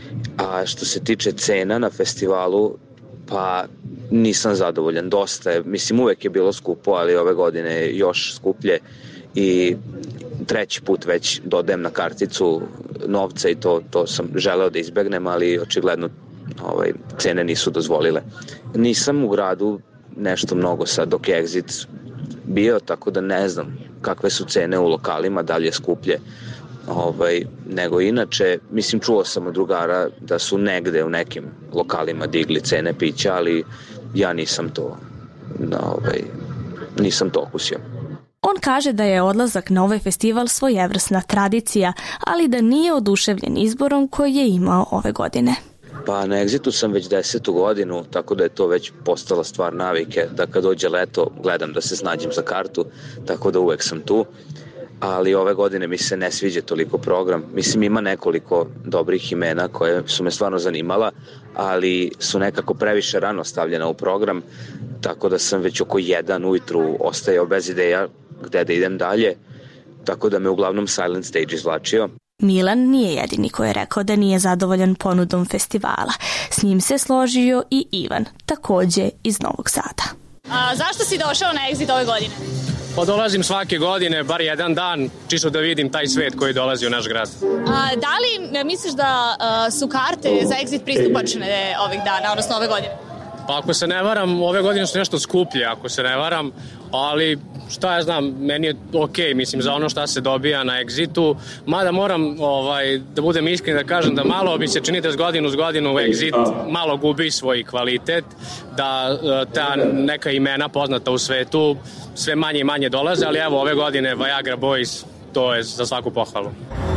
A što se tiče cena na festivalu, pa nisam zadovoljan. Dosta je, mislim uvek je bilo skupo, ali ove godine je još skuplje i treći put već dodajem na karticu novca i to, to sam želeo da izbegnem, ali očigledno ovaj, cene nisu dozvolile. Nisam u gradu nešto mnogo sad dok je Exit bio, tako da ne znam kakve su cene u lokalima, da li je skuplje ovaj, nego inače. Mislim, čuo sam od drugara da su negde u nekim lokalima digli cene pića, ali ja nisam to, ovaj, nisam to okusio. On kaže da je odlazak na ovaj festival svojevrsna tradicija, ali da nije oduševljen izborom koji je imao ove godine. Pa na Exitu sam već desetu godinu, tako da je to već postala stvar navike, da kad dođe leto gledam da se snađem za kartu, tako da uvek sam tu. Ali ove godine mi se ne sviđa toliko program. Mislim, ima nekoliko dobrih imena koje su me stvarno zanimala, ali su nekako previše rano stavljena u program, tako da sam već oko jedan ujutru ostajao bez ideja gde da idem dalje, tako da me uglavnom Silent Stage izvlačio. Milan nije jedini koji je rekao da nije zadovoljan ponudom festivala. S njim se složio i Ivan, takođe iz Novog Sada. A zašto si došao na Exit ove godine? Pa dolazim svake godine, bar jedan dan, čisto da vidim taj svet koji dolazi u naš grad. A, da li misliš da a, su karte za Exit pristupačne ovih dana, odnosno ove godine? Pa ako se ne varam, ove godine su nešto skuplje, ako se ne varam, ali šta ja znam, meni je okej, mislim, za ono šta se dobija na Exitu, mada moram ovaj, da budem iskren da kažem da malo mi se čini da s godinu s godinu Exit malo gubi svoj kvalitet, da ta neka imena poznata u svetu sve manje i manje dolaze, ali evo ove godine Viagra Boys, to je za svaku pohvalu.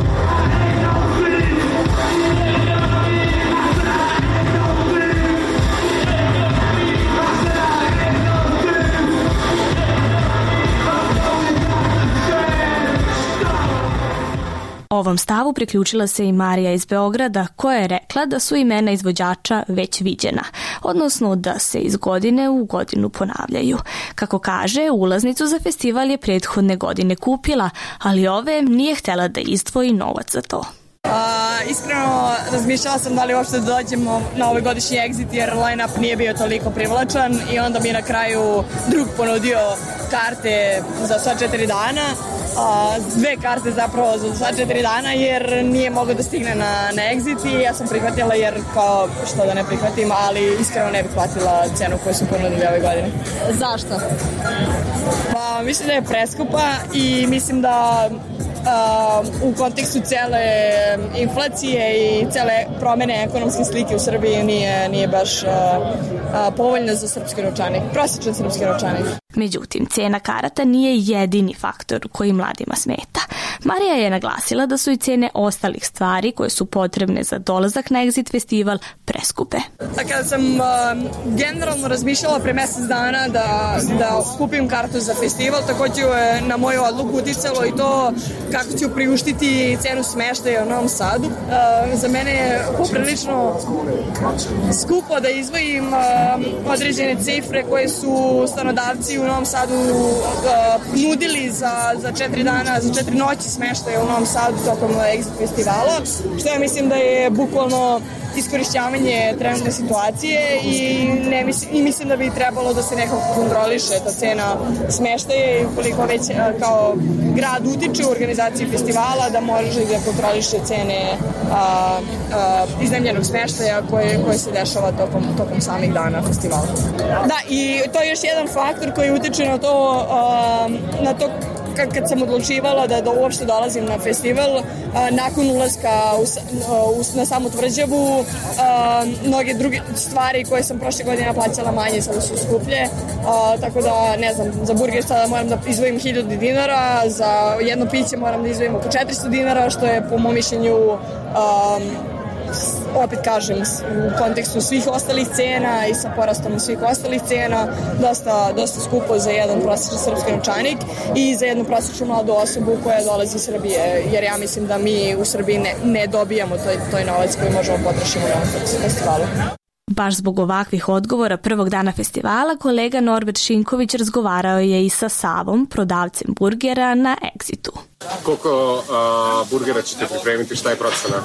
Ovom stavu priključila se i Marija iz Beograda, koja je rekla da su imena izvođača već viđena, odnosno da se iz godine u godinu ponavljaju. Kako kaže, ulaznicu za festival je prethodne godine kupila, ali ove nije htjela da izdvoji novac za to. A, iskreno razmišljala sam da li uopšte dođemo na ovaj godišnji Exit jer line-up nije bio toliko privlačan i onda mi je na kraju drug ponudio karte za sva četiri dana. A, dve karte zapravo za sva četiri dana jer nije mogao da stigne na, na Exit i ja sam prihvatila jer kao što da ne prihvatim, ali iskreno ne bih platila cenu koju su ponudili ove godine. Zašto? Pa mislim da je preskupa i mislim da Uh, u kontekstu cele inflacije i cele promene ekonomske slike u Srbiji nije, nije baš uh, uh, povoljna za srpski novčanik, prosječan srpski novčanik. Međutim, cijena karata nije jedini faktor koji mladima smeta. Marija je naglasila da su i cijene ostalih stvari koje su potrebne za dolazak na Exit festival preskupe. Kada sam uh, generalno razmišljala pre mjesec dana da, da kupim kartu za festival, također je na moju odluku uticalo i to kako ću priuštiti cenu smeštaja u Novom Sadu. Uh, za mene je poprilično skupo da izdvojim uh, određene cifre koje su stanodavci u Novom Sadu uh, nudili za, za četiri dana, za četiri noći smeštaja u Novom Sadu tokom Exit festivala, što ja mislim da je bukvalno iskorišćavanje trenutne situacije i, ne mislim, i mislim da bi trebalo da se nekako kontroliše ta cena smeštaja i koliko već kao grad utiče u organizaciji festivala da može da kontroliše cene a, a, iznajmljenog smeštaja koje, koje se dešava tokom, tokom samih dana festivala. Da, i to je još jedan faktor koji utiče na to, a, na to kad sam odlučivala da, da uopšte dolazim na festival, a, nakon ulaska u, u, na samu tvrđavu, a, mnoge druge stvari koje sam prošle godine plaćala manje sada su skuplje, a, tako da ne znam, za burger sada moram da izdvojim hiljadu dinara, za jedno piće moram da izdvojim oko četiristo dinara, što je po mom mišljenju a, opet kažem, u kontekstu svih ostalih cena i sa porastom svih ostalih cena, dosta, dosta skupo za jedan prosječan srpski novčanik i za jednu prosječnu mladu osobu koja dolazi iz Srbije, jer ja mislim da mi u Srbiji ne, ne dobijamo toj, toj novac koji možemo potrošiti na ovom festivalu. Baš zbog ovakvih odgovora prvog dana festivala, kolega Norbert Šinković razgovarao je i sa Savom, prodavcem burgera na Exitu. Koliko a, burgera ćete pripremiti, šta je procena?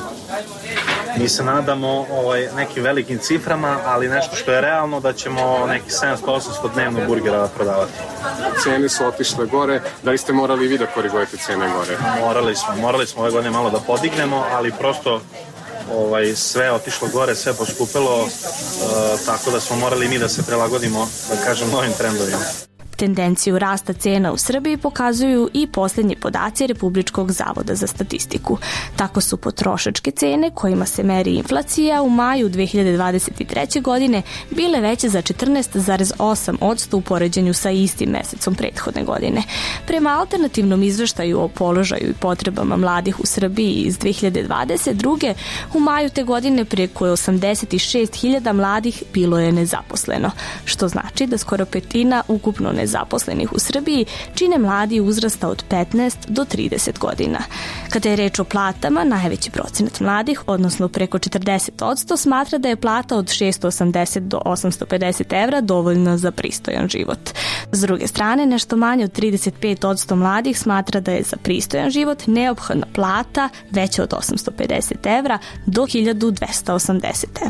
Mi se nadamo ovaj, nekim velikim ciframa, ali nešto što je realno da ćemo neki sedamsto osamsto dnevno burgera prodavati. Cene su otišle gore, da li ste morali vi da korigujete cene gore? Morali smo, morali smo ove godine malo da podignemo, ali prosto ovaj, sve otišlo gore, sve poskupilo, uh, tako da smo morali mi da se prilagodimo, da kažem, novim trendovima. Tendenciju rasta cena u Srbiji pokazuju i posljednji podaci Republičkog zavoda za statistiku. Tako su potrošačke cene kojima se meri inflacija u maju dve hiljade dvadeset treće. godine bile veće za četrnaest zarez osam posto u poređenju sa istim mesecom prethodne godine. Prema alternativnom izveštaju o položaju i potrebama mladih u Srbiji iz dve hiljade dvadeset druge. u maju te godine preko osamdeset šest hiljada mladih bilo je nezaposleno, što znači da skoro petina ukupno nezaposlenih zaposlenih u Srbiji čine mladi uzrasta od petnaest do trideset godina. Kada je reč o platama, najveći procenat mladih, odnosno preko četrdeset posto, smatra da je plata od šessto osamdeset do osamsto pedeset evra dovoljna za pristojan život. S druge strane, nešto manje od trideset pet posto mladih smatra da je za pristojan život neophodna plata veća od osamsto pedeset evra do hiljadu dvesta osamdeset evra.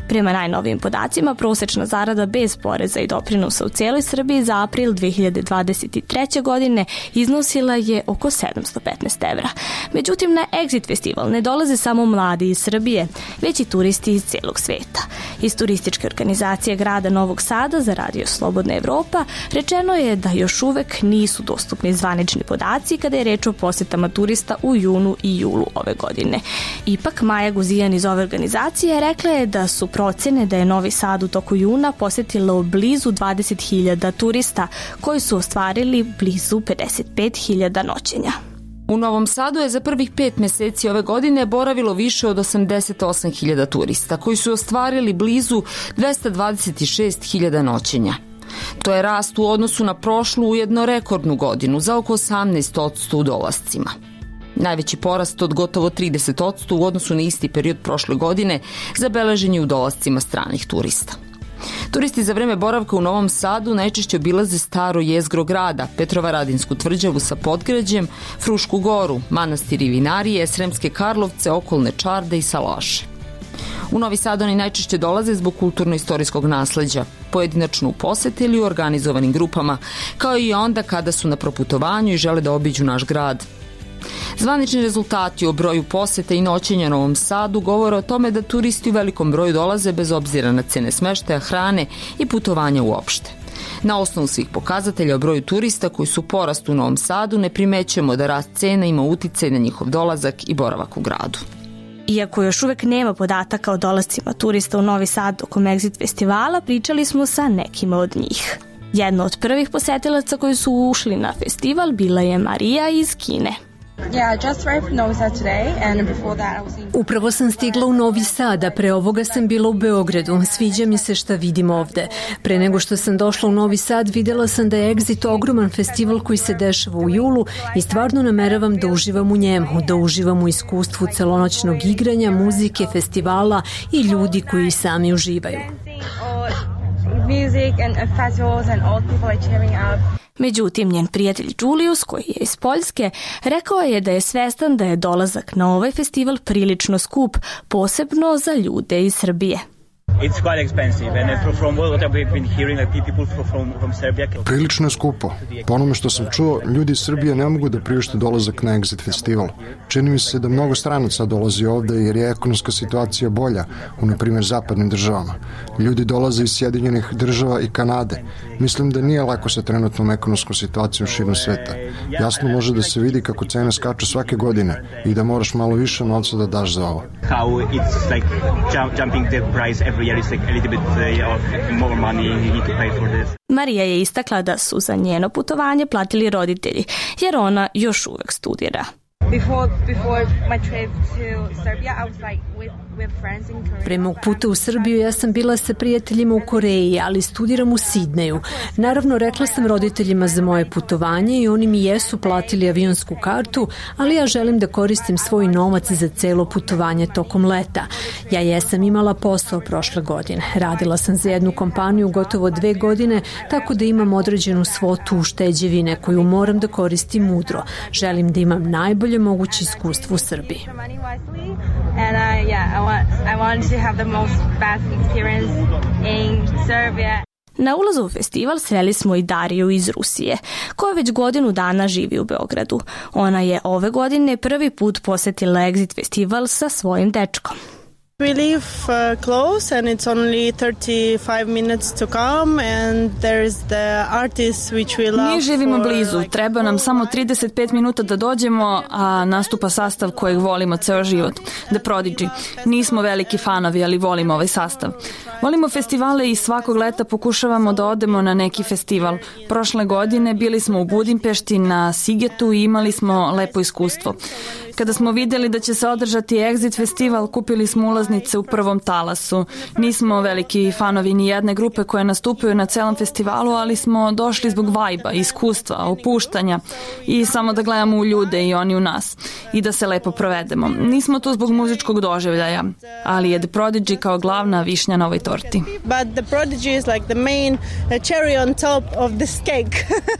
Prema najnovijim podacima, prosečna zarada bez poreza i doprinosa u cijeloj Srbiji za april dve hiljade dvadeset treće. godine iznosila je oko sedamsto petnaest evra. Međutim, na Exit festival ne dolaze samo mladi iz Srbije, već i turisti iz cijelog sveta. Iz turističke organizacije grada Novog Sada za radio Slobodna Evropa rečeno je da još uvek nisu dostupni zvanični podaci kada je reč o posetama turista u junu i julu ove godine. Ipak, Maja Guzijan iz ove organizacije rekla je da su procene da je Novi Sad u toku juna posetilo blizu dvadeset hiljada turista koji su ostvarili blizu pedeset pet hiljada noćenja. U Novom Sadu je za prvih pet meseci ove godine boravilo više od osamdeset osam hiljada turista koji su ostvarili blizu dvesta dvadeset šest hiljada noćenja. To je rast u odnosu na prošlu ujedno rekordnu godinu za oko osamnaest posto u dolascima. Najveći porast od gotovo trideset posto u odnosu na isti period prošle godine zabeležen je u dolascima stranih turista. Turisti za vreme boravka u Novom Sadu najčešće obilaze staro jezgro grada, Petrovaradinsku tvrđavu sa podgrađem, Frušku goru, manastir i vinarije, Sremske Karlovce, okolne čarde i salaše. U Novi Sad oni najčešće dolaze zbog kulturno-istorijskog nasleđa, pojedinačno u posete ili u organizovanim grupama, kao i onda kada su na proputovanju i žele da obiđu naš grad. Zvanični rezultati o broju poseta i noćenja Novom Sadu govore o tome da turisti u velikom broju dolaze bez obzira na cene smeštaja, hrane i putovanja uopšte. Na osnovu svih pokazatelja o broju turista koji su porast u Novom Sadu ne primećujemo da rast cena ima uticaj na njihov dolazak i boravak u gradu. Iako još uvek nema podataka o dolascima turista u Novi Sad tokom Exit festivala, pričali smo sa nekima od njih. Jedna od prvih posetilaca koji su ušli na festival bila je Marija iz Kine. Upravo sam stigla u Novi Sad, a pre ovoga sam bila u Beogradu. Sviđa mi se šta vidim ovde. Pre nego što sam došla u Novi Sad, videla sam da je Exit ogroman festival koji se dešava u julu i stvarno nameravam da uživam u njemu, da uživam u iskustvu celonoćnog igranja, muzike, festivala i ljudi koji sami uživaju. Međutim, njen prijatelj Julius, koji je iz Poljske, rekao je da je svestan da je dolazak na ovaj festival prilično skup, posebno za ljude iz Srbije. Prilično je skupo. Po onome što sam čuo, ljudi iz Srbije ne mogu da priušte dolazak na Exit festival. Čini mi se da mnogo stranaca dolazi ovde jer je ekonomska situacija bolja u, na primjer, zapadnim državama. Ljudi dolaze iz Sjedinjenih država i Kanade. Mislim da nije lako sa trenutnom ekonomskom situacijom širom sveta. Jasno može da se vidi kako cene skaču svake godine i da moraš malo više novca da daš za ovo. How it's like jumping the price every year is like a little bit uh, more money you need to pay for this. Marija je istakla da su za njeno putovanje platili roditelji, jer ona još uvek studira. Pre mog puta u Srbiju ja sam bila sa prijateljima u Koreji, ali studiram u Sidneju. Naravno, rekla sam roditeljima za moje putovanje i oni mi jesu platili avionsku kartu, ali ja želim da koristim svoj novac za celo putovanje tokom leta. Ja jesam imala posao prošle godine. Radila sam za jednu kompaniju gotovo dve godine, tako da imam određenu svotu ušteđevine koju moram da koristim mudro. Želim da imam najbolje moguće iskustvo u Srbiji. And uh, yeah, I want I want to have the most best experience in Serbia. Na ulazu u festival sreli smo i Dariju iz Rusije, koja već godinu dana živi u Beogradu. Ona je ove godine prvi put posetila Exit festival sa svojim dečkom. We live uh, close and it's only thirty-five minutes to come and there's the artists which we love. Mi živimo for, blizu, like, treba nam samo trideset pet minuta da dođemo, a nastupa sastav kojeg volimo ceo život, The Prodigy. Nismo veliki fanovi, ali volimo ovaj sastav. Volimo festivale i svakog leta pokušavamo da odemo na neki festival. Prošle godine bili smo u Budimpešti na Sigetu i imali smo lepo iskustvo. Kada smo videli da će se održati Exit festival, kupili smo ulaznice u prvom talasu. Nismo veliki fanovi ni jedne grupe koje nastupaju na celom festivalu, ali smo došli zbog vajba, iskustva, opuštanja i samo da gledamo u ljude i oni u nas i da se lepo provedemo. Nismo tu zbog muzičkog doživljaja, ali je The Prodigy kao glavna višnja na ovoj torti. But The Prodigy is like the main cherry on top of this cake.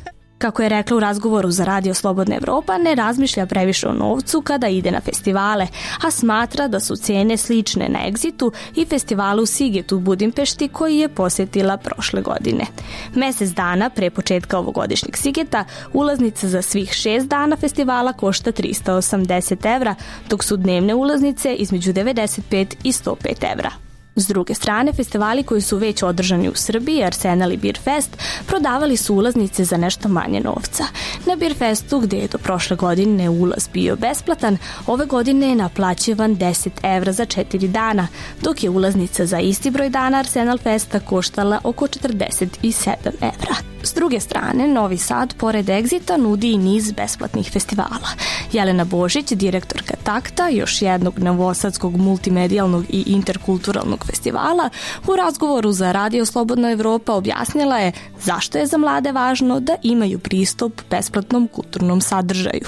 Kako je rekla u razgovoru za Radio Slobodna Evropa, ne razmišlja previše o novcu kada ide na festivale, a smatra da su cene slične na Exitu i festivalu Siget u Budimpešti koji je posjetila prošle godine. Mesec dana pre početka ovogodišnjeg Sigeta ulaznica za svih šest dana festivala košta trista osamdeset evra, dok su dnevne ulaznice između devedeset pet i sto pet evra. S druge strane, festivali koji su već održani u Srbiji, Arsenal i Beer Fest, prodavali su ulaznice za nešto manje novca. Na Beer Festu, gdje je do prošle godine ulaz bio besplatan, ove godine je naplaćivan deset evra za četiri dana, dok je ulaznica za isti broj dana Arsenal Festa koštala oko četrdeset sedam evra. S druge strane, Novi Sad, pored Exita, nudi i niz besplatnih festivala. Jelena Božić, direktorka Takta, još jednog novosadskog multimedijalnog i interkulturalnog festivala, u razgovoru za Radio Slobodna Evropa objasnila je zašto je za mlade važno da imaju pristup besplatnom kulturnom sadržaju.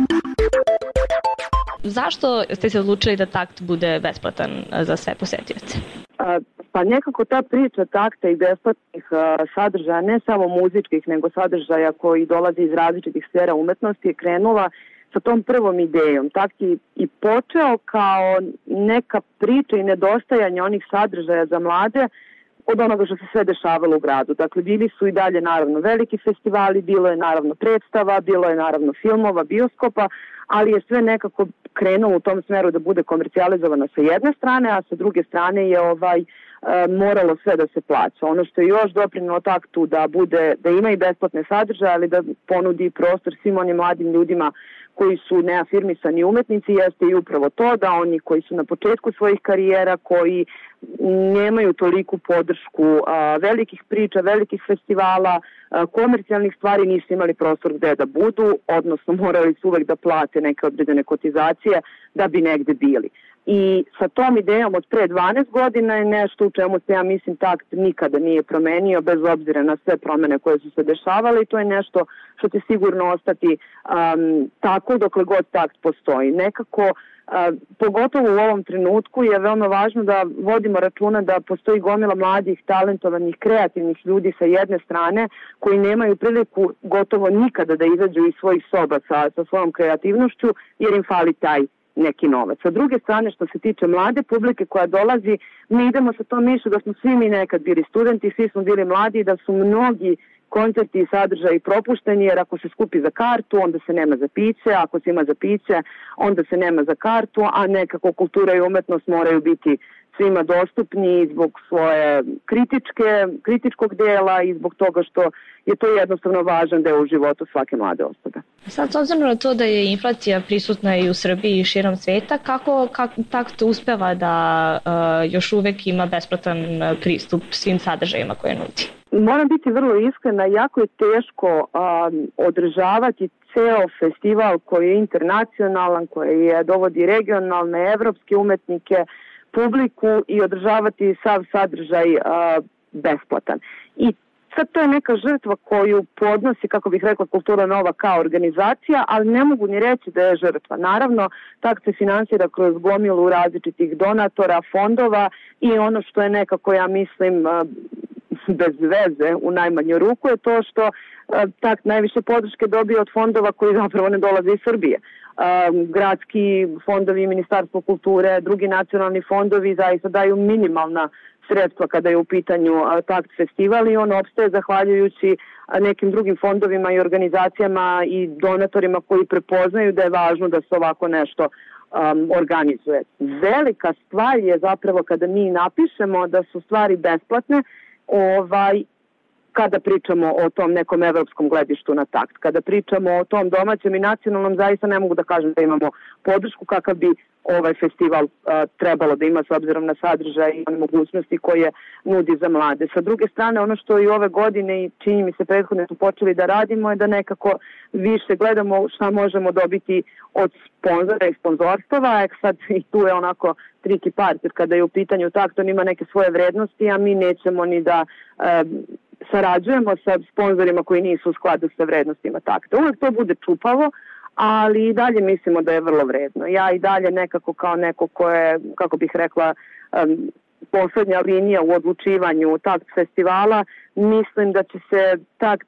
Zašto ste se odlučili da Takt bude besplatan za sve posetioce? Pa nekako ta priča Takta i besplatnih sadržaja, ne samo muzičkih, nego sadržaja koji dolaze iz različitih sfera umetnosti, je krenula sa tom prvom idejom. Takt je i počeo kao neka priča i nedostajanje onih sadržaja za mlade od onoga što se sve dešavalo u gradu. Dakle, bili su i dalje naravno veliki festivali, bilo je naravno predstava, bilo je naravno filmova, bioskopa, ali je sve nekako krenulo u tom smeru da bude komercijalizovano sa jedne strane, a sa druge strane je ovaj moralo sve da se plaća. Ono što je još doprinilo Taktu da bude, da ima i besplatne sadržaje, ali da ponudi prostor svim onim mladim ljudima koji su neafirmisani umetnici, jeste i upravo to da oni koji su na početku svojih karijera, koji nemaju toliku podršku a, velikih priča, velikih festivala, a, komercijalnih stvari, nisu imali prostor gde da budu, odnosno morali su uvek da plate neke određene kotizacije da bi negde bili. I sa tom idejom od pre dvanaest godina je nešto u čemu se, ja mislim, Takt nikada nije promenio, bez obzira na sve promene koje su se dešavale, i to je nešto što će sigurno ostati um, tako dokle god Takt postoji. Nekako, uh, pogotovo u ovom trenutku, je veoma važno da vodimo računa da postoji gomila mladih, talentovanih, kreativnih ljudi sa jedne strane koji nemaju priliku gotovo nikada da izađu iz svojih soba sa, sa svojom kreativnošću, jer im fali taj neki novac. Sa druge strane, što se tiče mlade publike koja dolazi, mi idemo sa tom mišlju da smo svi mi nekad bili studenti, svi smo bili mladi i da su mnogi koncerti i sadržaji propušteni, jer ako se skupi za kartu, onda se nema za piće, ako se ima za piće, onda se nema za kartu, a nekako kultura i umetnost moraju biti svima dostupni zbog svoje kritičke, kritičkog dela i zbog toga što je to jednostavno važan deo u životu svake mlade osobe. Sad, s obzirom na to da je inflacija prisutna i u Srbiji i širom sveta, kako, kako Takt uspeva da uh, još uvek ima besplatan pristup svim sadržajima koje nudi? Moram biti vrlo iskrena, jako je teško um, održavati ceo festival koji je internacionalan, koji je dovodi regionalne, evropske umetnike, publiku i održavati sav sadržaj uh, besplatan. I sad to je neka žrtva koju podnosi, kako bih rekla, Kultura Nova kao organizacija, ali ne mogu ni reći da je žrtva. Naravno, Takt se finansira kroz gomilu različitih donatora, fondova i ono što je nekako, ja mislim, uh, bez veze u najmanju ruku je to što uh, Takt najviše podrške dobije od fondova koji zapravo ne dolaze iz Srbije. Um, gradski fondovi, Ministarstvo kulture, drugi nacionalni fondovi zaista daju minimalna sredstva kada je u pitanju uh, Takt festival i on opstaje zahvaljujući uh, nekim drugim fondovima i organizacijama i donatorima koji prepoznaju da je važno da se ovako nešto um, organizuje. Velika stvar je zapravo kada mi napišemo da su stvari besplatne, ovaj kada pričamo o tom nekom evropskom gledištu na Takt. Kada pričamo o tom domaćem i nacionalnom, zaista ne mogu da kažem da imamo podršku kakav bi ovaj festival a, trebalo da ima s obzirom na sadržaj i mogućnosti koje nudi za mlade. Sa druge strane, ono što i ove godine i čini mi se prethodne su počeli da radimo je da nekako više gledamo šta možemo dobiti od sponzora i sponzorstava. E sad i tu je onako triki part, jer kada je u pitanju Takt, on ima neke svoje vrednosti, a mi nećemo ni da a, sarađujemo sa sponzorima koji nisu u skladu sa vrednostima Takta. Uvijek to bude čupavo, ali i dalje mislimo da je vrlo vredno. Ja i dalje nekako kao neko ko je, kako bih rekla, um, poslednja linija u odlučivanju Takt festivala, mislim da će se Takt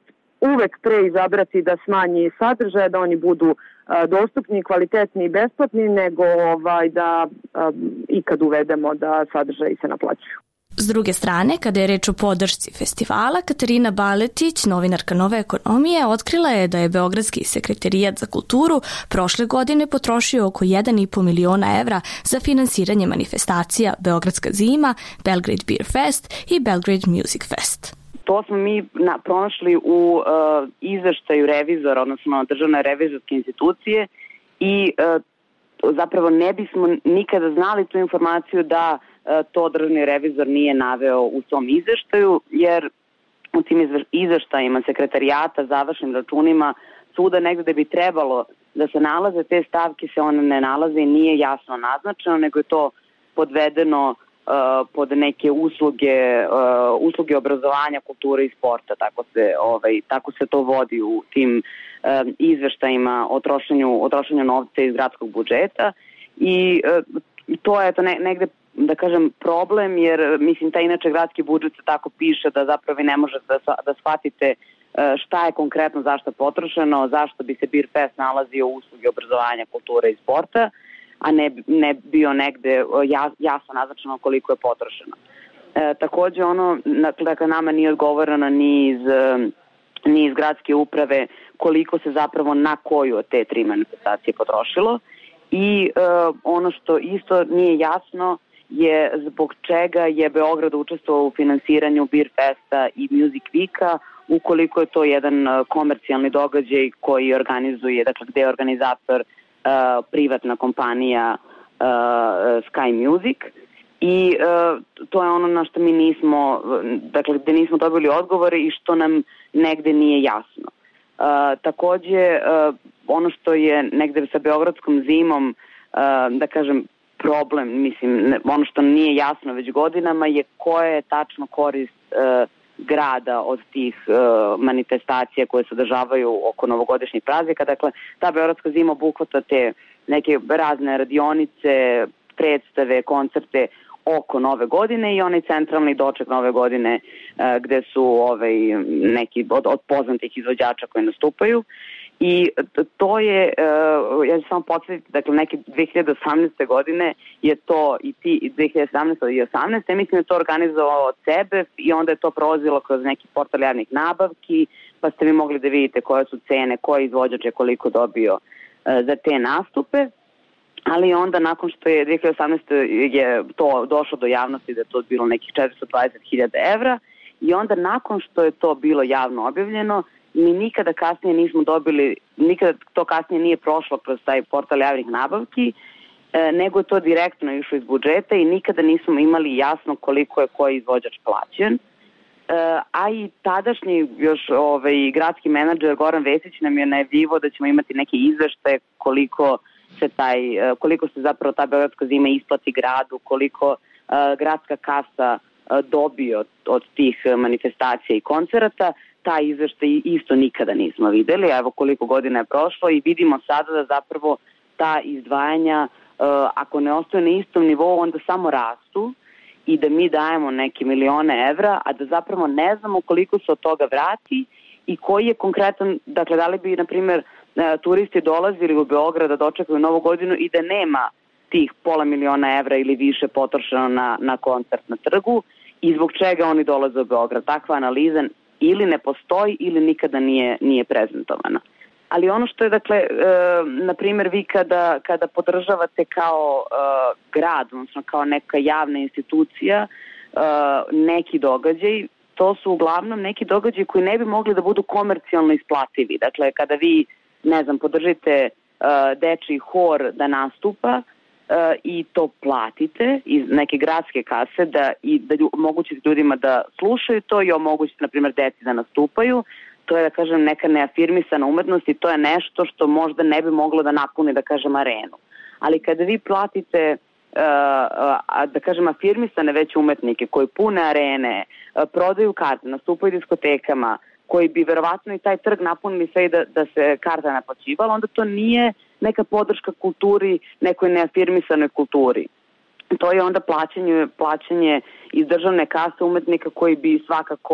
uvek pre izabrati da smanji sadržaje, da oni budu dostupni, kvalitetni i besplatni, nego ovaj, da um, ikad uvedemo da sadržaji se naplaćuju. S druge strane, kada je reč o podršci festivala, Katarina Baletić, novinarka Nove ekonomije, otkrila je da je Beogradski sekretarijat za kulturu prošle godine potrošio oko jedan i po miliona evra za finansiranje manifestacija Beogradska zima, Belgrade Beer Fest i Belgrade Music Fest. To smo mi na, pronašli u uh, izveštaju revizora, odnosno državne revizorske institucije i uh, zapravo ne bismo nikada znali tu informaciju da to državni revizor nije naveo u svom izveštaju, jer u tim izveštajima sekretarijata, završnim računima, svuda negde da bi trebalo da se nalaze te stavke, se one ne nalaze i nije jasno naznačeno, nego je to podvedeno uh, pod neke usluge, uh, usluge obrazovanja, kulture i sporta, tako se, ovaj, tako se to vodi u tim uh, izveštajima o trošenju, o trošenju novca iz gradskog budžeta i uh, to je to ne, negde da kažem problem, jer mislim taj inače gradski budžet se tako piše da zapravo vi ne možete da, da shvatite šta je konkretno zašto potrošeno, zašto bi se Beer Fest nalazio u uslugi obrazovanja, kulture i sporta, a ne, ne bio negde jasno naznačeno koliko je potrošeno. E, takođe ono, dakle nama nije odgovoreno ni iz, ni iz gradske uprave koliko se zapravo na koju od te tri manifestacije potrošilo i e, ono što isto nije jasno je zbog čega je Beograd učestvovao u finansiranju Beer Festa i Music Weeka, ukoliko je to jedan komercijalni događaj koji organizuje, dakle gde je organizator uh, privatna kompanija uh, Sky Music i uh, to je ono na što mi nismo, dakle gde nismo dobili odgovore i što nam negde nije jasno. Uh, takođe, uh, ono što je negde sa Beogradskom zimom, uh, da kažem, problem, mislim, ono što nije jasno već godinama je koja je tačno korist uh, grada od tih uh, manifestacija koje se održavaju oko novogodišnjih praznika. Dakle, ta Beogradska zima obuhvata te neke razne radionice, predstave, koncerte oko Nove godine i onaj centralni doček Nove godine uh, gde su ovaj, neki od, od poznatih izvođača koji nastupaju. I to je, uh, ja ću samo podsjetiti, dakle neke dve hiljade osamnaeste godine je to i ti i dve hiljade sedamnaeste i osamnaeste mislim je to organizovao od sebe i onda je to prolazilo kroz neki portal javnih nabavki, pa ste vi mogli da vidite koje su cene, koji izvođač je koliko dobio uh, za te nastupe. Ali onda nakon što je dve hiljade osamnaeste je to došlo do javnosti da je to bilo nekih četiristo dvadeset hiljada evra i onda nakon što je to bilo javno objavljeno, mi nikada kasnije nismo dobili, nikada to kasnije nije prošlo kroz taj portal javnih nabavki, e, nego je to direktno išlo iz budžeta i nikada nismo imali jasno koliko je koji izvođač plaćen. E, a i tadašnji još ovaj, gradski menadžer Goran Vesić nam je najavljivao da ćemo imati neke izveštaje koliko se taj, koliko se zapravo ta Beogradska zima isplati gradu, koliko uh, gradska kasa uh, dobije od, od tih manifestacija i koncerata. Taj izveštaj isto nikada nismo videli, a evo koliko godina je prošlo i vidimo sada da zapravo ta izdvajanja, uh, ako ne ostaju na istom nivou, onda samo rastu i da mi dajemo neke milione evra, a da zapravo ne znamo koliko se od toga vrati i koji je konkretan, dakle da li bi, na primjer, turisti dolazili u Beograd da dočekaju Novu godinu i da nema tih pola miliona evra ili više potrošeno na, na koncert na trgu i zbog čega oni dolaze u Beograd. Takva analiza ili ne postoji ili nikada nije, nije prezentovana. Ali ono što je, dakle, e, na primjer, vi kada, kada podržavate kao e, grad, odnosno kao neka javna institucija, e, neki događaj, to su uglavnom neki događaji koji ne bi mogli da budu komercijalno isplativi. Dakle, kada vi ne znam, podržite uh, dečiji hor da nastupa uh, i to platite iz neke gradske kase da, i da lju, omogućite ljudima da slušaju to i omogućite, na primjer, deci da nastupaju. To je, da kažem, neka neafirmisana umetnost i to je nešto što možda ne bi moglo da napuni, da kažem, arenu. Ali kada vi platite, uh, uh, da kažem, afirmisane već umetnike koji pune arene, uh, prodaju karte, nastupaju diskotekama, koji bi verovatno i taj trg napunili sve i da, da se karta naplaćivala, onda to nije neka podrška kulturi, nekoj neafirmisanoj kulturi. To je onda plaćanje, plaćanje iz državne kase umetnika koji bi svakako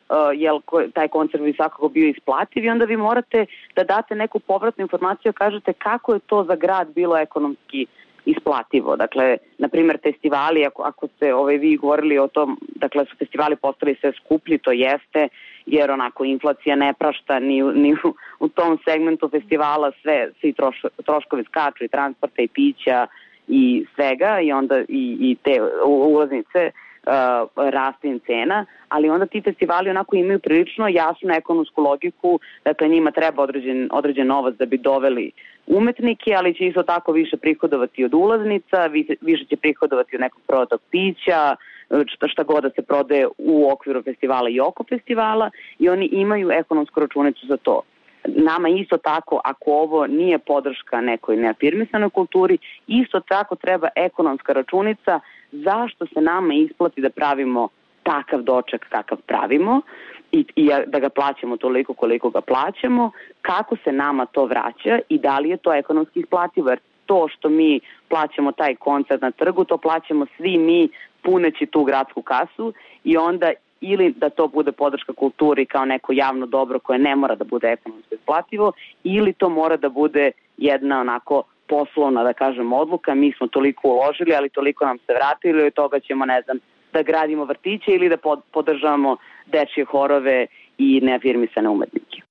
jel taj koncert bi svakako bio isplativ i onda vi morate da date neku povratnu informaciju, kažete kako je to za grad bilo ekonomski isplativo. Dakle, na primjer, festivali, ako, ako ste ovaj, vi govorili o tom, dakle, su festivali postali sve skuplji, to jeste, jer onako inflacija ne prašta ni, ni u, u tom segmentu festivala, sve, svi troš, troškovi skaču i transporta i pića i svega i onda i, i te ulaznice uh, raste im cena, ali onda ti festivali onako imaju prilično jasnu ekonomsku logiku, dakle njima treba određen, određen novac da bi doveli umetnike, ali će isto tako više prihodovati od ulaznica, više će prihodovati od nekog prodatog pića, šta, šta god da se prodaje u okviru festivala i oko festivala i oni imaju ekonomsku računicu za to. Nama isto tako, ako ovo nije podrška nekoj neafirmisanoj kulturi, isto tako treba ekonomska računica zašto se nama isplati da pravimo takav doček kakav pravimo i, i da ga plaćamo toliko koliko ga plaćamo, kako se nama to vraća i da li je to ekonomski isplativo, jer to što mi plaćamo taj koncert na trgu, to plaćamo svi mi puneći tu gradsku kasu i onda ili da to bude podrška kulturi kao neko javno dobro koje ne mora da bude ekonomski isplativo, ili to mora da bude jedna onako poslovna, da kažem, odluka, mi smo toliko uložili, ali toliko nam se vratilo i od toga ćemo, ne znam, da gradimo vrtiće ili da podržavamo dečje horove i neafirmisane umetnike.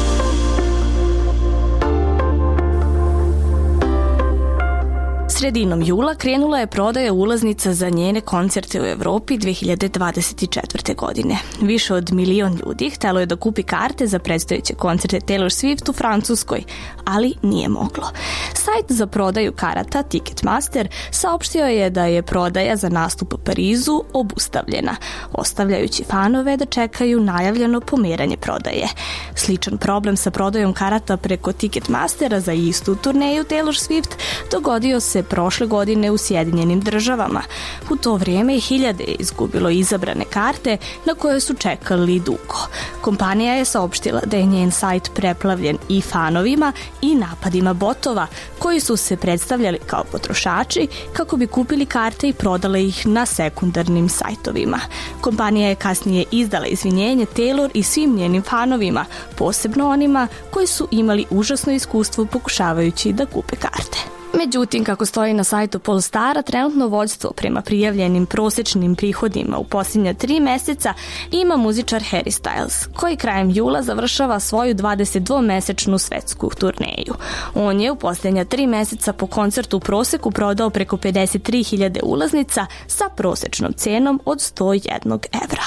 Sredinom jula krenula je prodaja ulaznica za njene koncerte u Evropi dve hiljade dvadeset četvrte. godine. Više od milion ljudi htelo je da kupi karte za predstojeće koncerte Taylor Swift u Francuskoj, ali nije moglo. Sajt za prodaju karata Ticketmaster saopštio je da je prodaja za nastup u Parizu obustavljena, ostavljajući fanove da čekaju najavljeno pomeranje prodaje. Sličan problem sa prodajom karata preko Ticketmastera za istu turneju Taylor Swift dogodio se prošle godine u Sjedinjenim državama. U to vrijeme hiljade je izgubilo izabrane karte na koje su čekali dugo. Kompanija je saopštila da je njen sajt preplavljen i fanovima i napadima botova koji su se predstavljali kao potrošači kako bi kupili karte i prodale ih na sekundarnim sajtovima. Kompanija je kasnije izdala izvinjenje Taylor i svim njenim fanovima, posebno onima koji su imali užasno iskustvo pokušavajući da kupe karte. Međutim, kako stoji na sajtu Polstara, trenutno vođstvo prema prijavljenim prosječnim prihodima u posljednja tri meseca ima muzičar Harry Styles, koji krajem jula završava svoju dvadesetdvomesečnu svetsku turneju. On je u posljednja tri meseca po koncertu u proseku prodao preko pedeset tri hiljade ulaznica sa prosječnom cenom od sto jedan evra.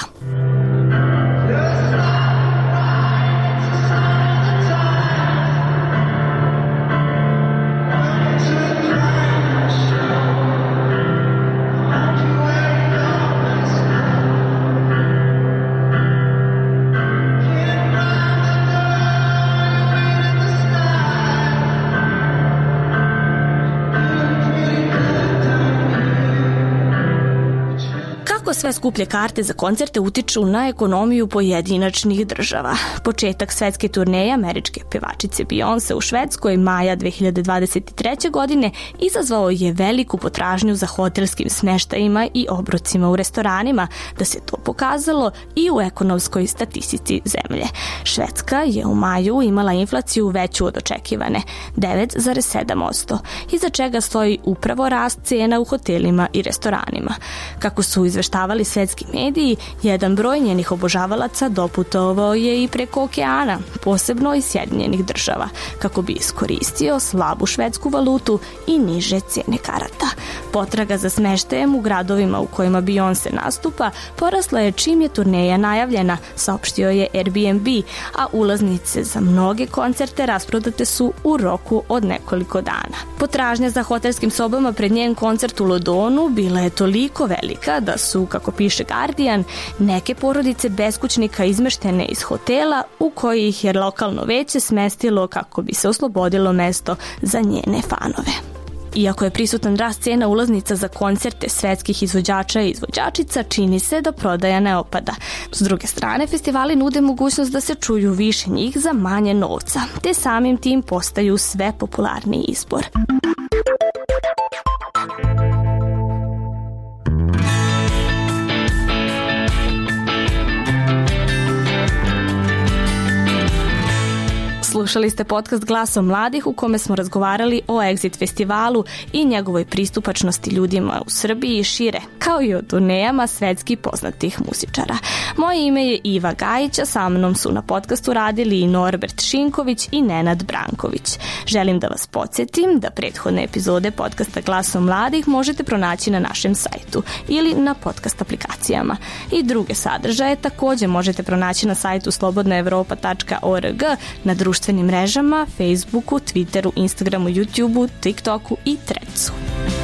Sve skuplje karte za koncerte utiču na ekonomiju pojedinačnih država. Početak svetske turneje američke pevačice Beyoncé u Švedskoj maja dve hiljade dvadeset treće. godine izazvao je veliku potražnju za hotelskim smeštajima i obrocima u restoranima, da se to pokazalo i u ekonomskoj statistici zemlje. Švedska je u maju imala inflaciju veću od očekivane, devet zarez sedam posto, iza čega stoji upravo rast cena u hotelima i restoranima. Kako su izveštavali svetski mediji, jedan broj njenih obožavalaca doputovao je i preko okeana, posebno iz Sjedinjenih država, kako bi iskoristio slabu švedsku valutu i niže cene karata. Potraga za smeštajem u gradovima u kojima Beyoncé nastupa porasla je čim je turneja najavljena, saopštio je Airbnb, a ulaznice za mnoge koncerte rasprodate su u roku od nekoliko dana. Potražnja za hotelskim sobama pred njen koncert u Londonu bila je toliko velika da su, kako piše Guardian, neke porodice beskućnika izmeštene iz hotela u koji ih je lokalno veće smestilo kako bi se oslobodilo mesto za njene fanove. Iako je prisutan rast cena ulaznica za koncerte svetskih izvođača i izvođačica, čini se da prodaja ne opada. S druge strane, festivali nude mogućnost da se čuju više njih za manje novca, te samim tim postaju sve popularniji izbor. Slušali ste podcast Glasom mladih u kome smo razgovarali o Exit festivalu i njegovoj pristupačnosti ljudima u Srbiji i šire, kao i o turnejama svetski poznatih muzičara. Moje ime je Iva Gajić, a sa mnom su na podcastu radili i Norbert Šinković i Nenad Branković. Želim da vas podsjetim da prethodne epizode podcasta Glasom mladih možete pronaći na našem sajtu ili na podcast aplikacijama. I druge sadržaje takođe možete pronaći na sajtu slobodna evropa tačka org, na društvenim mrežama, Facebooku, Twitteru, Instagramu, YouTubeu, TikToku i Threadsu.